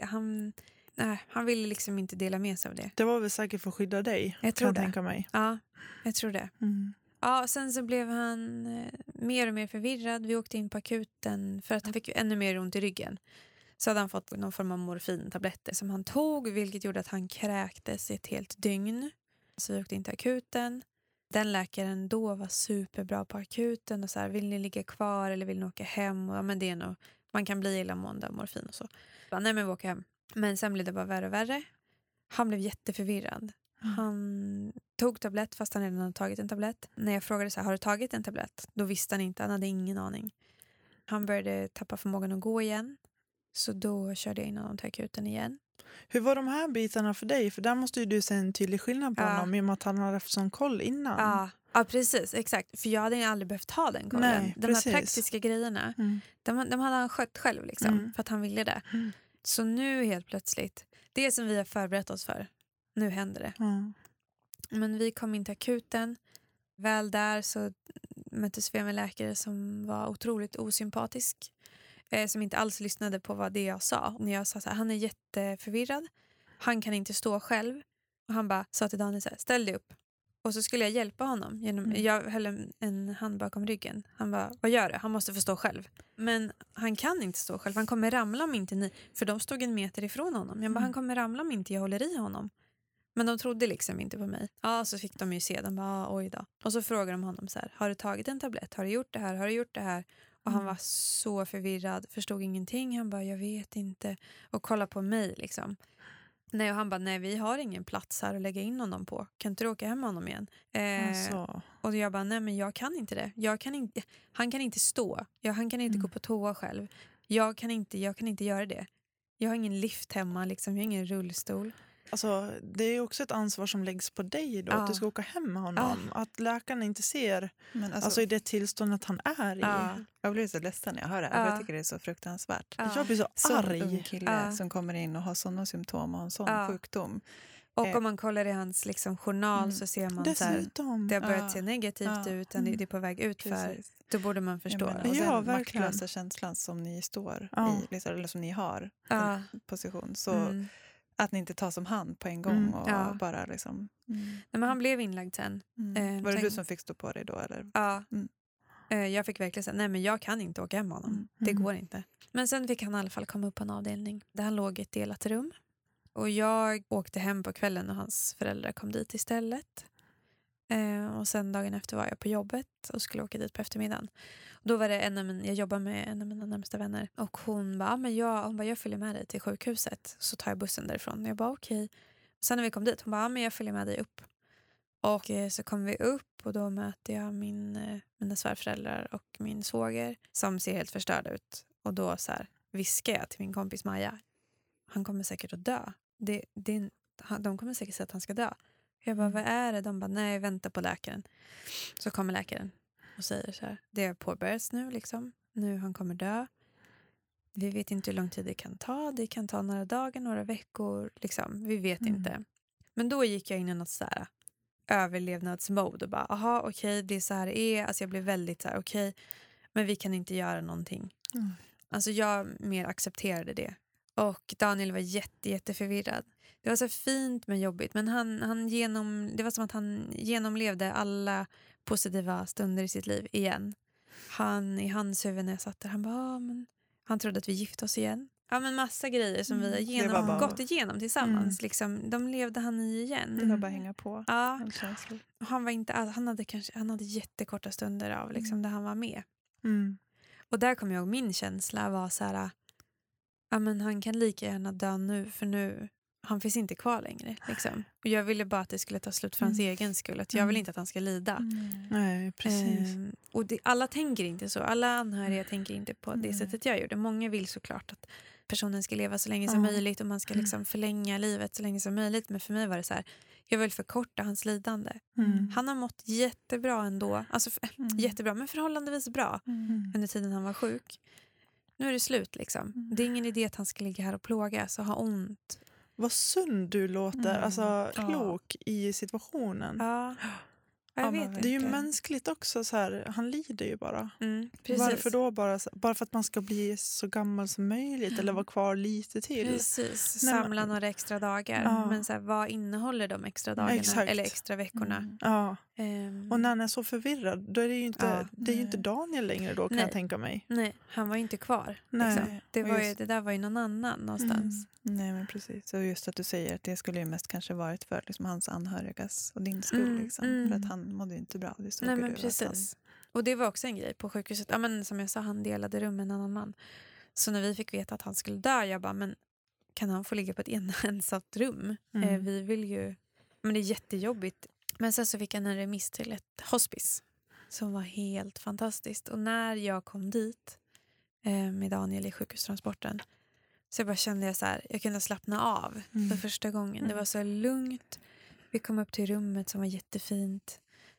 han ville liksom inte dela med sig av det. Det var väl säkert för att skydda dig, jag tror kan det. jag tänka mig. Ja, jag tror det. Ja, sen så blev han mer och mer förvirrad. Vi åkte in på akuten för att han fick ju ännu mer ont i ryggen. Så hade han fått någon form av morfintabletter som han tog, vilket gjorde att han kräktes i ett helt dygn. Så vi åkte in till akuten. Den läkaren då var superbra på akuten och så här, vill ni ligga kvar eller vill ni åka hem? Och, men det är nog, man kan bli illamående av morfin och så. Nej, men vi åker hem. Men sen blev det bara värre och värre. Han blev jätteförvirrad. Han tog tablett fast han redan hade tagit en tablett. När jag frågade så här, har du tagit en tablett? Då visste han inte, han hade ingen aning. Han började tappa förmågan att gå igen. Så då körde jag in honom till akuten igen. Hur var de här bitarna för dig? För där måste ju du se en tydlig skillnad på honom i och med att han hade haft sån koll innan. Ja, precis, exakt. För jag hade aldrig behövt ha den kollen. Nej, de här praktiska grejerna, de hade han skött själv liksom, för att han ville det. Så nu helt plötsligt, det som vi har förberett oss för, nu händer det. Men vi kom in till akuten. Väl där så möttes vi med en läkare som var otroligt osympatisk. Som inte alls lyssnade på vad det jag sa. När jag sa så här, han är jätteförvirrad. Han kan inte stå själv. Och han bara sa till Daniel så här, ställ dig upp. Och så skulle jag hjälpa honom. Jag höll en hand bakom ryggen. Han bara, vad gör du? Han måste få stå själv. Men han kan inte stå själv. Han kommer ramla om inte ni. För de stod 1 meter ifrån honom. Jag bara, han kommer ramla om inte jag håller i honom. Men de trodde liksom inte på mig. Ja, så fick de ju se. De bara, oj då. Och så frågade de honom så här, har du tagit en tablett? Har du gjort det här? Har du gjort det här? Och han var så förvirrad. Förstod ingenting. Han bara, jag vet inte. Och kolla på mig liksom. Nej, och han bara, nej, vi har ingen plats här att lägga in honom på. Kan inte du åka hem med honom igen? Och jag bara, nej, men jag kan inte det. Han kan inte stå. Han kan inte gå på toa själv. Jag kan inte göra det. Jag har ingen lift hemma, liksom. Jag har ingen rullstol. Alltså, det är också ett ansvar som läggs på dig då, att du ska åka hem med honom. Att läkarna inte ser alltså i det tillståndet han är i. Jag blir så ledsen när jag hör det här. Jag tycker det är så fruktansvärt. Jag blir så arg. En ung kille som kommer in och har sådana symptom och en sån sjukdom. Och om man kollar i hans liksom, journal så ser man så här, det har börjat se negativt ut, det är på väg ut för. Då borde man förstå. Och den maktlösa känslan som ni står i, liksom, eller som ni har en position. Så att ni inte tar som hand på en gång och bara liksom... Nej, men han blev inlagd sen. Var det du som fick stå på dig då? Eller? Ja. Jag fick verkligen säga, nej men jag kan inte åka hem med honom. Det går inte. Men sen fick han i alla fall komma upp på en avdelning där han låg i ett delat rum. Och jag åkte hem på kvällen och hans föräldrar kom dit istället. Och sen dagen efter var jag på jobbet och skulle åka dit på eftermiddagen. Då var det jag jobbar med en av mina närmsta vänner. Och hon bara, jag följer med dig till sjukhuset. Så tar jag bussen därifrån. Jag bara, okej. Sen när vi kom dit, hon bara, men jag följer med dig upp. Och så kom vi upp och då möter jag mina svärföräldrar och min svåger som ser helt förstörd ut. Och då så här viskar jag till min kompis Maja, han kommer säkert att dö. De kommer säkert säga att han ska dö. Jag bara, vad är det? De bara, nej, vänta på läkaren. Så kommer läkaren och säger så här, det är påbörjats nu liksom. Nu han kommer dö. Vi vet inte hur lång tid det kan ta. Det kan ta några dagar, några veckor liksom. Vi vet inte. Men då gick jag in i något så här överlevnadsmode och bara, aha, okej, det är så här det är. Alltså jag blev väldigt så här, okej, men vi kan inte göra någonting. Alltså jag mer accepterade det. Och Daniel var jätteförvirrad. Det var så fint men jobbigt. Men det var som att han genomlevde alla positiva stunder i sitt liv igen. I hans huvud när jag satt där, han bara, men han trodde att vi gifte oss igen. Ja, men massa grejer som vi har gått igenom tillsammans. Liksom, de levde han i igen. Det var bara hänga på. Ja. Han hade jättekorta stunder av liksom, där han var med. Och där kom jag ihåg, min känsla var så här, ja, men han kan lika gärna dö nu, för nu han finns inte kvar längre liksom. Och jag ville bara att det skulle ta slut för hans egen skull, att jag vill inte att han ska lida. Nej, precis. Och alla tänker inte så, alla anhöriga tänker inte på det sättet jag gjorde. Många vill såklart att personen ska leva så länge som möjligt och man ska liksom förlänga livet så länge som möjligt, men för mig var det så här, jag vill förkorta hans lidande. Han har mått jättebra ändå, alltså jättebra, men förhållandevis bra under tiden han var sjuk. Nu är det slut liksom. Det är ingen idé att han ska ligga här och plågas och ha ont. Vad sund du låter, alltså klok i situationen. Ja. Jag vet det är ju mänskligt också så här, han lider ju bara. Precis. Varför då bara för att man ska bli så gammal som möjligt eller vara kvar lite till. Precis, samla några extra dagar. Men så här, vad innehåller de extra dagarna eller extra veckorna? Och när han är så förvirrad, då är det ju inte, det är ju inte Daniel längre då, kan jag tänka mig. Nej, han var ju inte kvar. Liksom. Det där var ju någon annan någonstans. Nej, men precis. Så just att du säger att det skulle ju mest kanske varit för liksom, hans anhörigas och din skull. Liksom. För att han mådde ju inte bra. Det såg. Nej, men precis. Och det var också en grej på sjukhuset. Ja, men som jag sa, han delade rum med en annan man. Så när vi fick veta att han skulle dö, jag bara, men kan han få ligga på ett ensamt rum? Vi vill ju... Men det är jättejobbigt. Men sen så fick han en remiss till ett hospice som var helt fantastiskt. Och när jag kom dit med Daniel i sjukhustransporten, så jag bara kände jag så här, jag kunde slappna av för första gången. Det var så lugnt. Vi kom upp till rummet som var jättefint.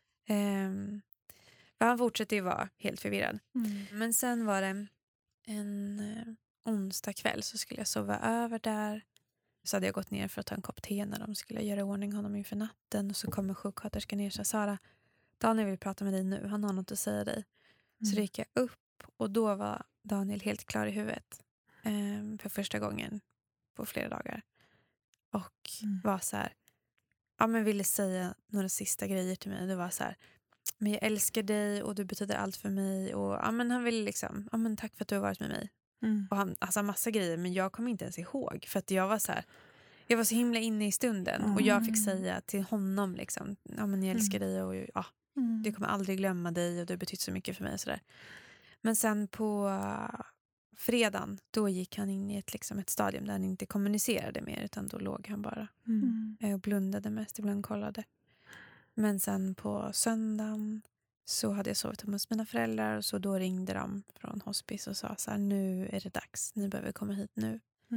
Han fortsatte ju vara helt förvirrad. Men sen var det en onsdag kväll, så skulle jag sova över där. Så hade jag gått ner för att ta en kopp te när de skulle göra ordning honom inför natten. Och så kommer sjuksköterskan ner och sa, Sara, Daniel vill prata med dig nu. Han har något att säga dig. Så gick jag upp och då var Daniel helt klar i huvudet. För första gången på flera dagar. Och var så här, ja, men ville säga några sista grejer till mig. Det var så här, men jag älskar dig och du betyder allt för mig. Och ja, men han ville liksom, ja, men tack för att du har varit med mig. Och han, alltså massa grejer, men jag kom inte ens ihåg. För att jag var så här, jag var så himla inne i stunden. Och jag fick säga till honom liksom, ja, men jag älskar dig och ja, du kommer aldrig glömma dig och du har betytt så mycket för mig. Så där. Men sen på fredagen, då gick han in i ett stadium där han inte kommunicerade mer, utan då låg han bara och blundade mest, ibland kollade. Men sen på söndagen så hade jag sovit hos mina föräldrar, och så då ringde de från hospice och sa så här, nu är det dags, ni behöver komma hit nu.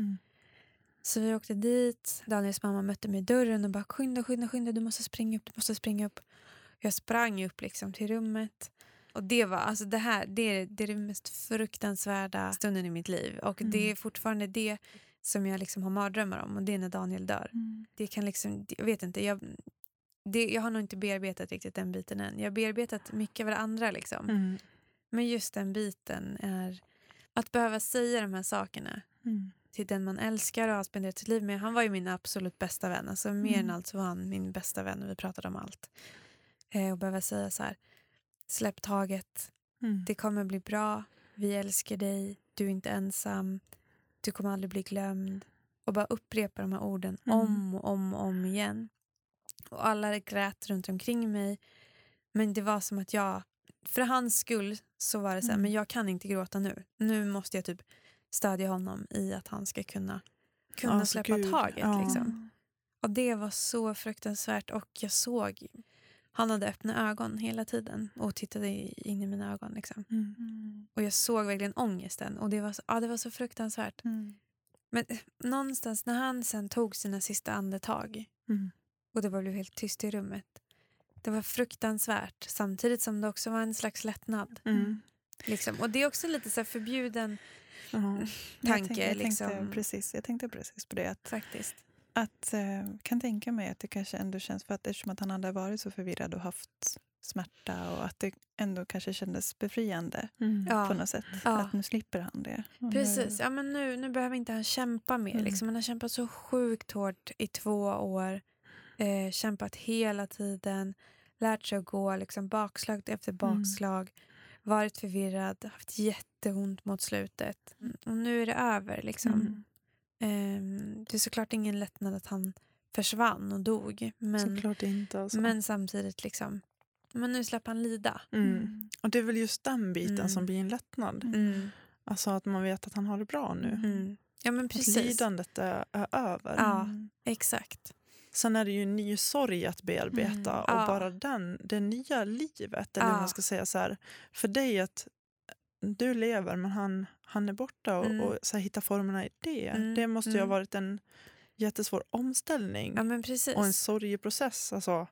Så vi åkte dit, Daniels mamma mötte mig i dörren och bara, skynda, du måste springa upp. Jag sprang upp liksom till rummet. Och det var, alltså det är det mest fruktansvärda stunden i mitt liv. Och det är fortfarande det som jag liksom har mardrömmar om. Och det är när Daniel dör. Det kan liksom, jag vet inte, jag har nog inte bearbetat riktigt den biten än. Jag har bearbetat mycket av det andra liksom. Men just den biten är att behöva säga de här sakerna till den man älskar och har spenderat sitt liv med. Han var ju min absolut bästa vän. Alltså mer än allt så var han min bästa vän och vi pratade om allt. Och behöva säga så här, släpp taget. Det kommer bli bra. Vi älskar dig. Du är inte ensam. Du kommer aldrig bli glömd. Och bara upprepa de här orden om igen. Och alla grät runt omkring mig. Men det var som att för hans skull så var det så här, men jag kan inte gråta nu. Nu måste jag typ stödja honom i att han ska kunna släppa taget liksom. Och det var så fruktansvärt. Och jag såg han hade öppna ögon hela tiden och tittade in i mina ögon liksom. Och jag såg verkligen ångesten och det var så fruktansvärt. Men någonstans när han sen tog sina sista andetag och det bara blev helt tyst i rummet, det var fruktansvärt samtidigt som det också var en slags lättnad. Liksom. Och det är också lite så här förbjuden tanke. Jag tänkte precis på det. Att, faktiskt. Kan tänka mig att det kanske ändå känns, för att eftersom att han hade varit så förvirrad och haft smärta, och att det ändå kanske kändes befriande på något sätt. Att nu slipper han det. Precis, ja, men nu behöver inte han kämpa mer. Liksom. Han har kämpat så sjukt hårt i 2 år. Kämpat hela tiden. Lärt sig att gå liksom, bakslag efter bakslag. Varit förvirrad. Haft jätteont mot slutet. Och nu är det över liksom. Det är såklart ingen lättnad att han försvann och dog. Men, såklart inte alltså. Men samtidigt liksom, men nu släpper han lida. Och det är väl just den biten som blir en lättnad. Alltså att man vet att han har det bra nu. Ja, men precis. Att lidandet är över. Ja, exakt. Sen är det ju en ny sorg att bearbeta. Och bara det nya livet. Eller man ska säga så här. För dig att du lever men han är borta. Och så här, hitta formerna i det. Det måste ju ha varit en jättesvår omställning. Ja, men precis. Och en sorgeprocess. Alltså,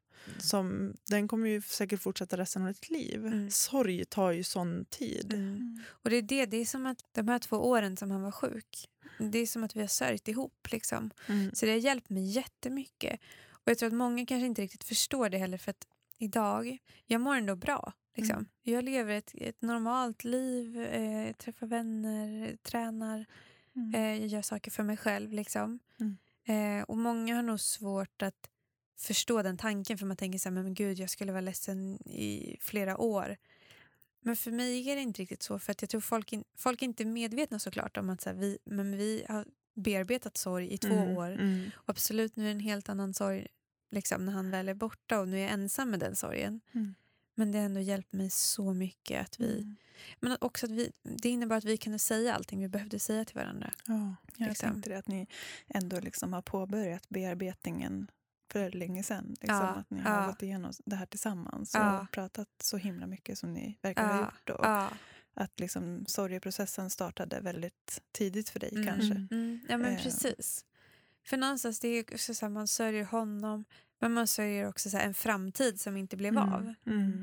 den kommer ju säkert fortsätta resten av ditt liv. Sorg tar ju sån tid. Och det är som att de här 2 åren som han var sjuk, det är som att vi har sörjt ihop liksom. Så det har hjälpt mig jättemycket. Och jag tror att många kanske inte riktigt förstår det heller, för att idag, jag mår ändå bra liksom. Jag lever ett normalt liv, träffar vänner, tränar, jag gör saker för mig själv liksom. Och många har nog svårt att förstå den tanken, för man tänker så här, men gud, jag skulle vara ledsen i flera år. Men för mig är det inte riktigt så, för att jag tror folk är inte medvetna såklart om att så här, vi har bearbetat sorg i 2 år. Och absolut, nu är det en helt annan sorg liksom, när han väl är borta, och nu är jag ensam med den sorgen. Men det har ändå hjälpt mig så mycket att men också att det innebär att vi kunde säga allting vi behövde säga till varandra. Ja, jag liksom. tänkte det, att ni ändå liksom har påbörjat bearbetningen för länge sedan. Liksom, att ni har gått igenom det här tillsammans och pratat så himla mycket som ni verkar ha gjort. Och att liksom sorgeprocessen startade väldigt tidigt för dig kanske. Ja, men precis. För någonstans, det är också så här, man sörjer honom, men man sörjer också så här, en framtid som inte blev av.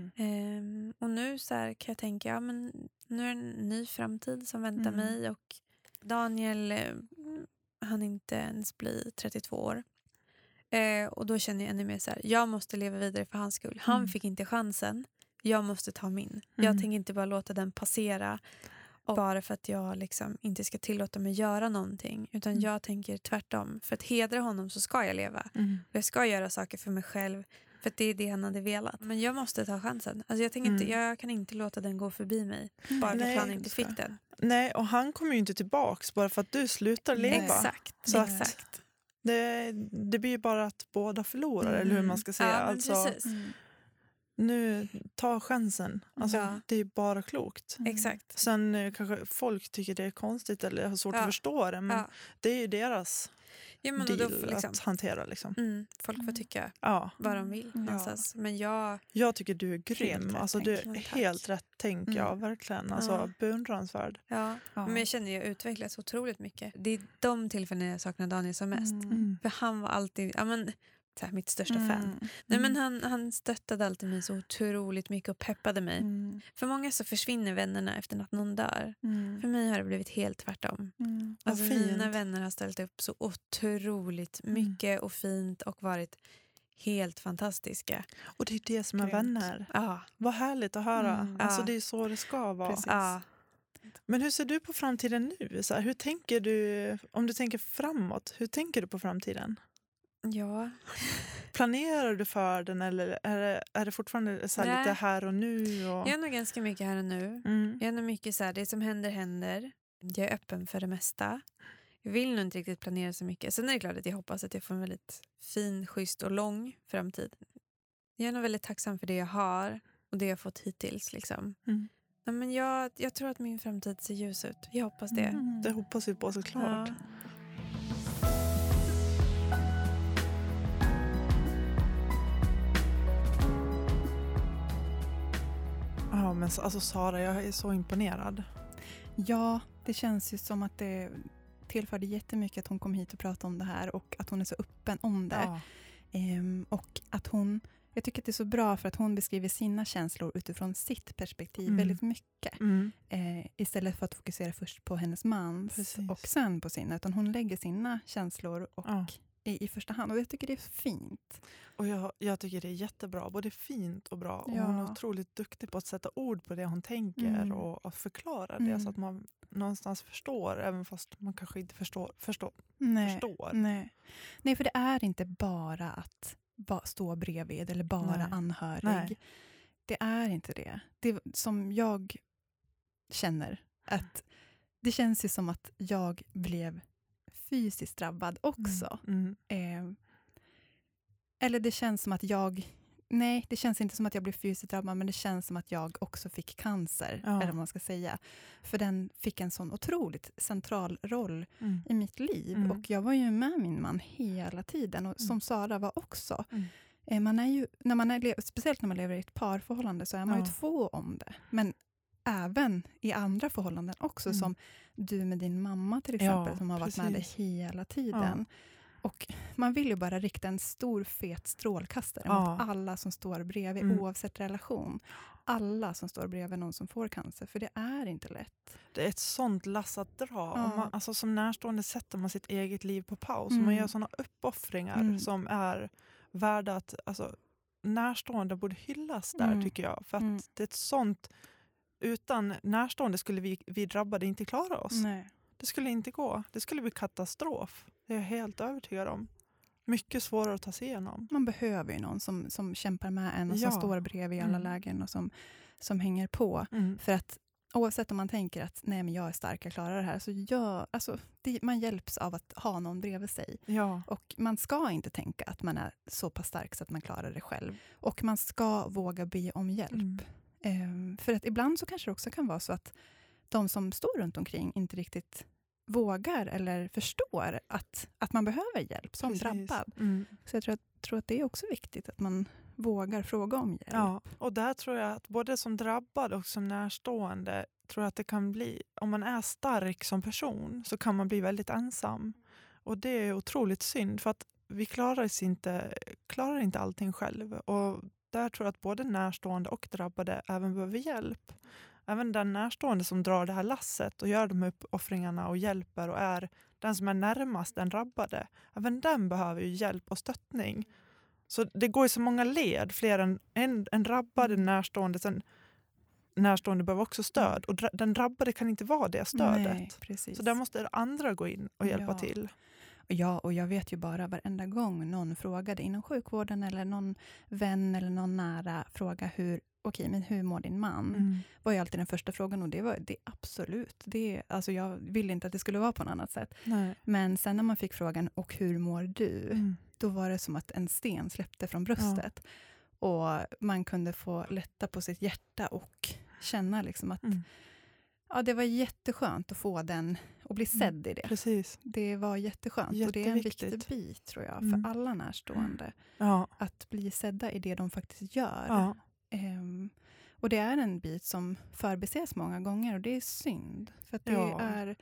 Och nu så här, kan jag tänka, ja, men nu är det en ny framtid som väntar mig, och Daniel han inte ens bli 32 år. Och då känner jag ännu mer så här, jag måste leva vidare för hans skull. Han fick inte chansen, jag måste ta min. Jag tänker inte bara låta den passera, och bara för att jag liksom inte ska tillåta mig göra någonting, utan jag tänker tvärtom. För att hedra honom så ska jag leva. Och jag ska göra saker för mig själv, för att det är det han hade velat. Men jag måste ta chansen. Alltså jag tänker jag kan inte låta den gå förbi mig bara för att han inte fick den. Nej, och han kommer ju inte tillbaks bara för att du slutar leva. Exakt, så exakt. Det blir ju bara att båda förlorar, eller hur man ska säga. Ja, alltså, nu, ta chansen. Alltså, det är bara klokt. Exakt. Sen kanske folk tycker det är konstigt eller har svårt att förstå det, men det är ju deras deal liksom, att hantera. Liksom. Folk får tycka vad de vill. Men jag tycker du är grym. Alltså, du är helt rätt tänk, verkligen. Alltså, beundransvärd. Men jag känner att jag utvecklats otroligt mycket. Det är de tillfällen jag saknar Daniel som mest. För han var alltid så här, mitt största fan. Nej, men han stöttade alltid mig så otroligt mycket och peppade mig. För många så försvinner vännerna efter att någon dör. För mig har det blivit helt tvärtom. Alltså, mina vänner har ställt upp så otroligt mycket och fint och varit helt fantastiska. Och det är det som är vänner. Vad härligt att höra. Alltså, det är så det ska vara. Men hur ser du på framtiden nu? Så här, hur tänker du, om du tänker framåt, hur tänker du på framtiden? Ja. Planerar du för den, eller är det fortfarande så här lite här och nu? Och... Jag är nog ganska mycket här och nu. Jag är nog mycket så här, det som händer. Jag är öppen för det mesta. Jag vill nog inte riktigt planera så mycket. Sen är det klart att jag hoppas att jag får en väldigt fin, schysst och lång framtid. Jag är nog väldigt tacksam för det jag har och det jag fått hittills. Liksom. Ja, men jag tror att min framtid ser ljus ut. Jag hoppas det. Det hoppas vi på såklart. Ja. men alltså Sara, jag är så imponerad. Ja, det känns ju som att det tillförde jättemycket att hon kom hit och pratade om det här och att hon är så öppen om det. Ja. Och att jag tycker att det är så bra för att hon beskriver sina känslor utifrån sitt perspektiv väldigt mycket. Istället för att fokusera först på hennes mans och sen på sina. Utan hon lägger sina känslor och i första hand. Och jag tycker det är fint. Och jag tycker det är jättebra. Både fint och bra. Och hon är otroligt duktig på att sätta ord på det hon tänker och att förklara det så att man någonstans förstår, även fast man kanske inte förstår. Nej, för det är inte bara att stå bredvid eller bara anhörig. Nej. Det är inte det. Det som jag känner att det känns ju som att jag blev fysiskt drabbad också. Eller det känns som att det känns inte som att jag blev fysiskt drabbad, men det känns som att jag också fick cancer, eller vad man ska säga. För den fick en sån otroligt central roll i mitt liv. Och jag var ju med min man hela tiden, och som Sara var också. Man är ju, speciellt när man lever i ett parförhållande, så är man ju två om det. Men även i andra förhållanden också, som du med din mamma till exempel, som har varit med dig hela tiden. Och man vill ju bara rikta en stor fet strålkastare mot alla som står bredvid, oavsett relation. Alla som står bredvid någon som får cancer, för det är inte lätt. Det är ett sånt lass att dra. Alltså, som närstående sätter man sitt eget liv på paus. Man gör såna uppoffringar som är värda att... Alltså, närstående borde hyllas där, tycker jag. För att det är ett sånt... Utan närstående skulle vi drabbade inte klara oss. Nej. Det skulle inte gå. Det skulle bli katastrof. Det är jag helt övertygad om. Mycket svårare att ta sig igenom. Man behöver ju någon som kämpar med en och som står bredvid i alla lägen och som hänger på. För att oavsett om man tänker att nej, men jag är stark, jag klarar det här. Så man hjälps av att ha någon bredvid sig. Ja. Och man ska inte tänka att man är så pass stark så att man klarar det själv. Och man ska våga be om hjälp. För att ibland så kanske det också kan vara så att de som står runt omkring inte riktigt vågar eller förstår att man behöver hjälp som drabbad. Så jag tror att det är också viktigt att man vågar fråga om hjälp. Ja, och där tror jag att både som drabbad och som närstående tror jag att det kan bli, om man är stark som person så kan man bli väldigt ensam. Och det är otroligt synd, för att vi klarar inte allting själv. Och där tror jag att både närstående och drabbade även behöver hjälp. Även den närstående som drar det här lasset och gör de uppoffringarna och hjälper och är den som är närmast den drabbade. Även den behöver ju hjälp och stöttning. Så det går i så många led, fler än en drabbade närstående. Sen närstående behöver också stöd. Och den drabbade kan inte vara det stödet. Nej, precis. Så där måste andra gå in och hjälpa till. Ja, och jag vet ju bara varenda gång någon frågade inom sjukvården eller någon vän eller någon nära fråga hur mår din man? Var ju alltid den första frågan, och det var det absolut. Alltså jag ville inte att det skulle vara på något annat sätt. Nej. Men sen när man fick frågan, och hur mår du? Då var det som att en sten släppte från bröstet. Ja. Och man kunde få lätta på sitt hjärta och känna liksom att det var jätteskönt att få den och bli sedd i det. Precis. Det var jätteskönt. Och det är en viktig bit, tror jag, för alla närstående. Att bli sedda i det de faktiskt gör. Ja. Och det är en bit som förbises många gånger, och det är synd. För att det är,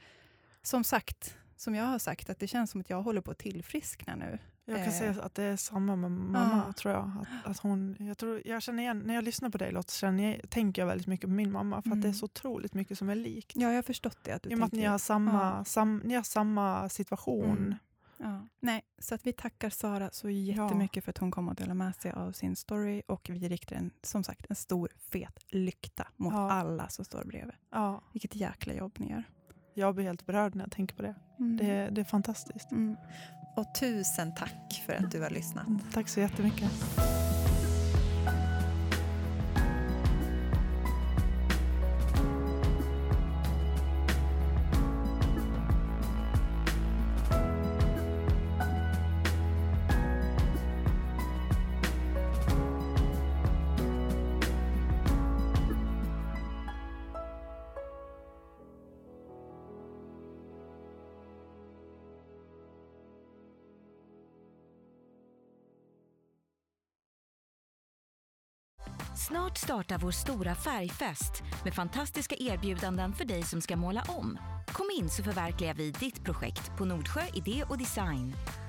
som jag har sagt, att det känns som att jag håller på att tillfriskna nu. Jag kan säga att det är samma med mamma, tror jag. Att jag känner igen, när jag lyssnar på dig Lotta, tänker jag väldigt mycket på min mamma. För att det är så otroligt mycket som är likt. Ja, jag har förstått det. Att du att ni har samma situation. Ja. Nej, så att vi tackar Sara så jättemycket för att hon kom och delade med sig av sin story, och vi riktar en stor fet lykta mot alla som står bredvid. Ja. Vilket jäkla jobb ni gör. Jag blir helt berörd när jag tänker på det. Det är fantastiskt. Och tusen tack för att du har lyssnat. Tack så jättemycket. Snart startar vår stora färgfest med fantastiska erbjudanden för dig som ska måla om. Kom in så förverkligar vi ditt projekt på Nordsjö Idé och Design.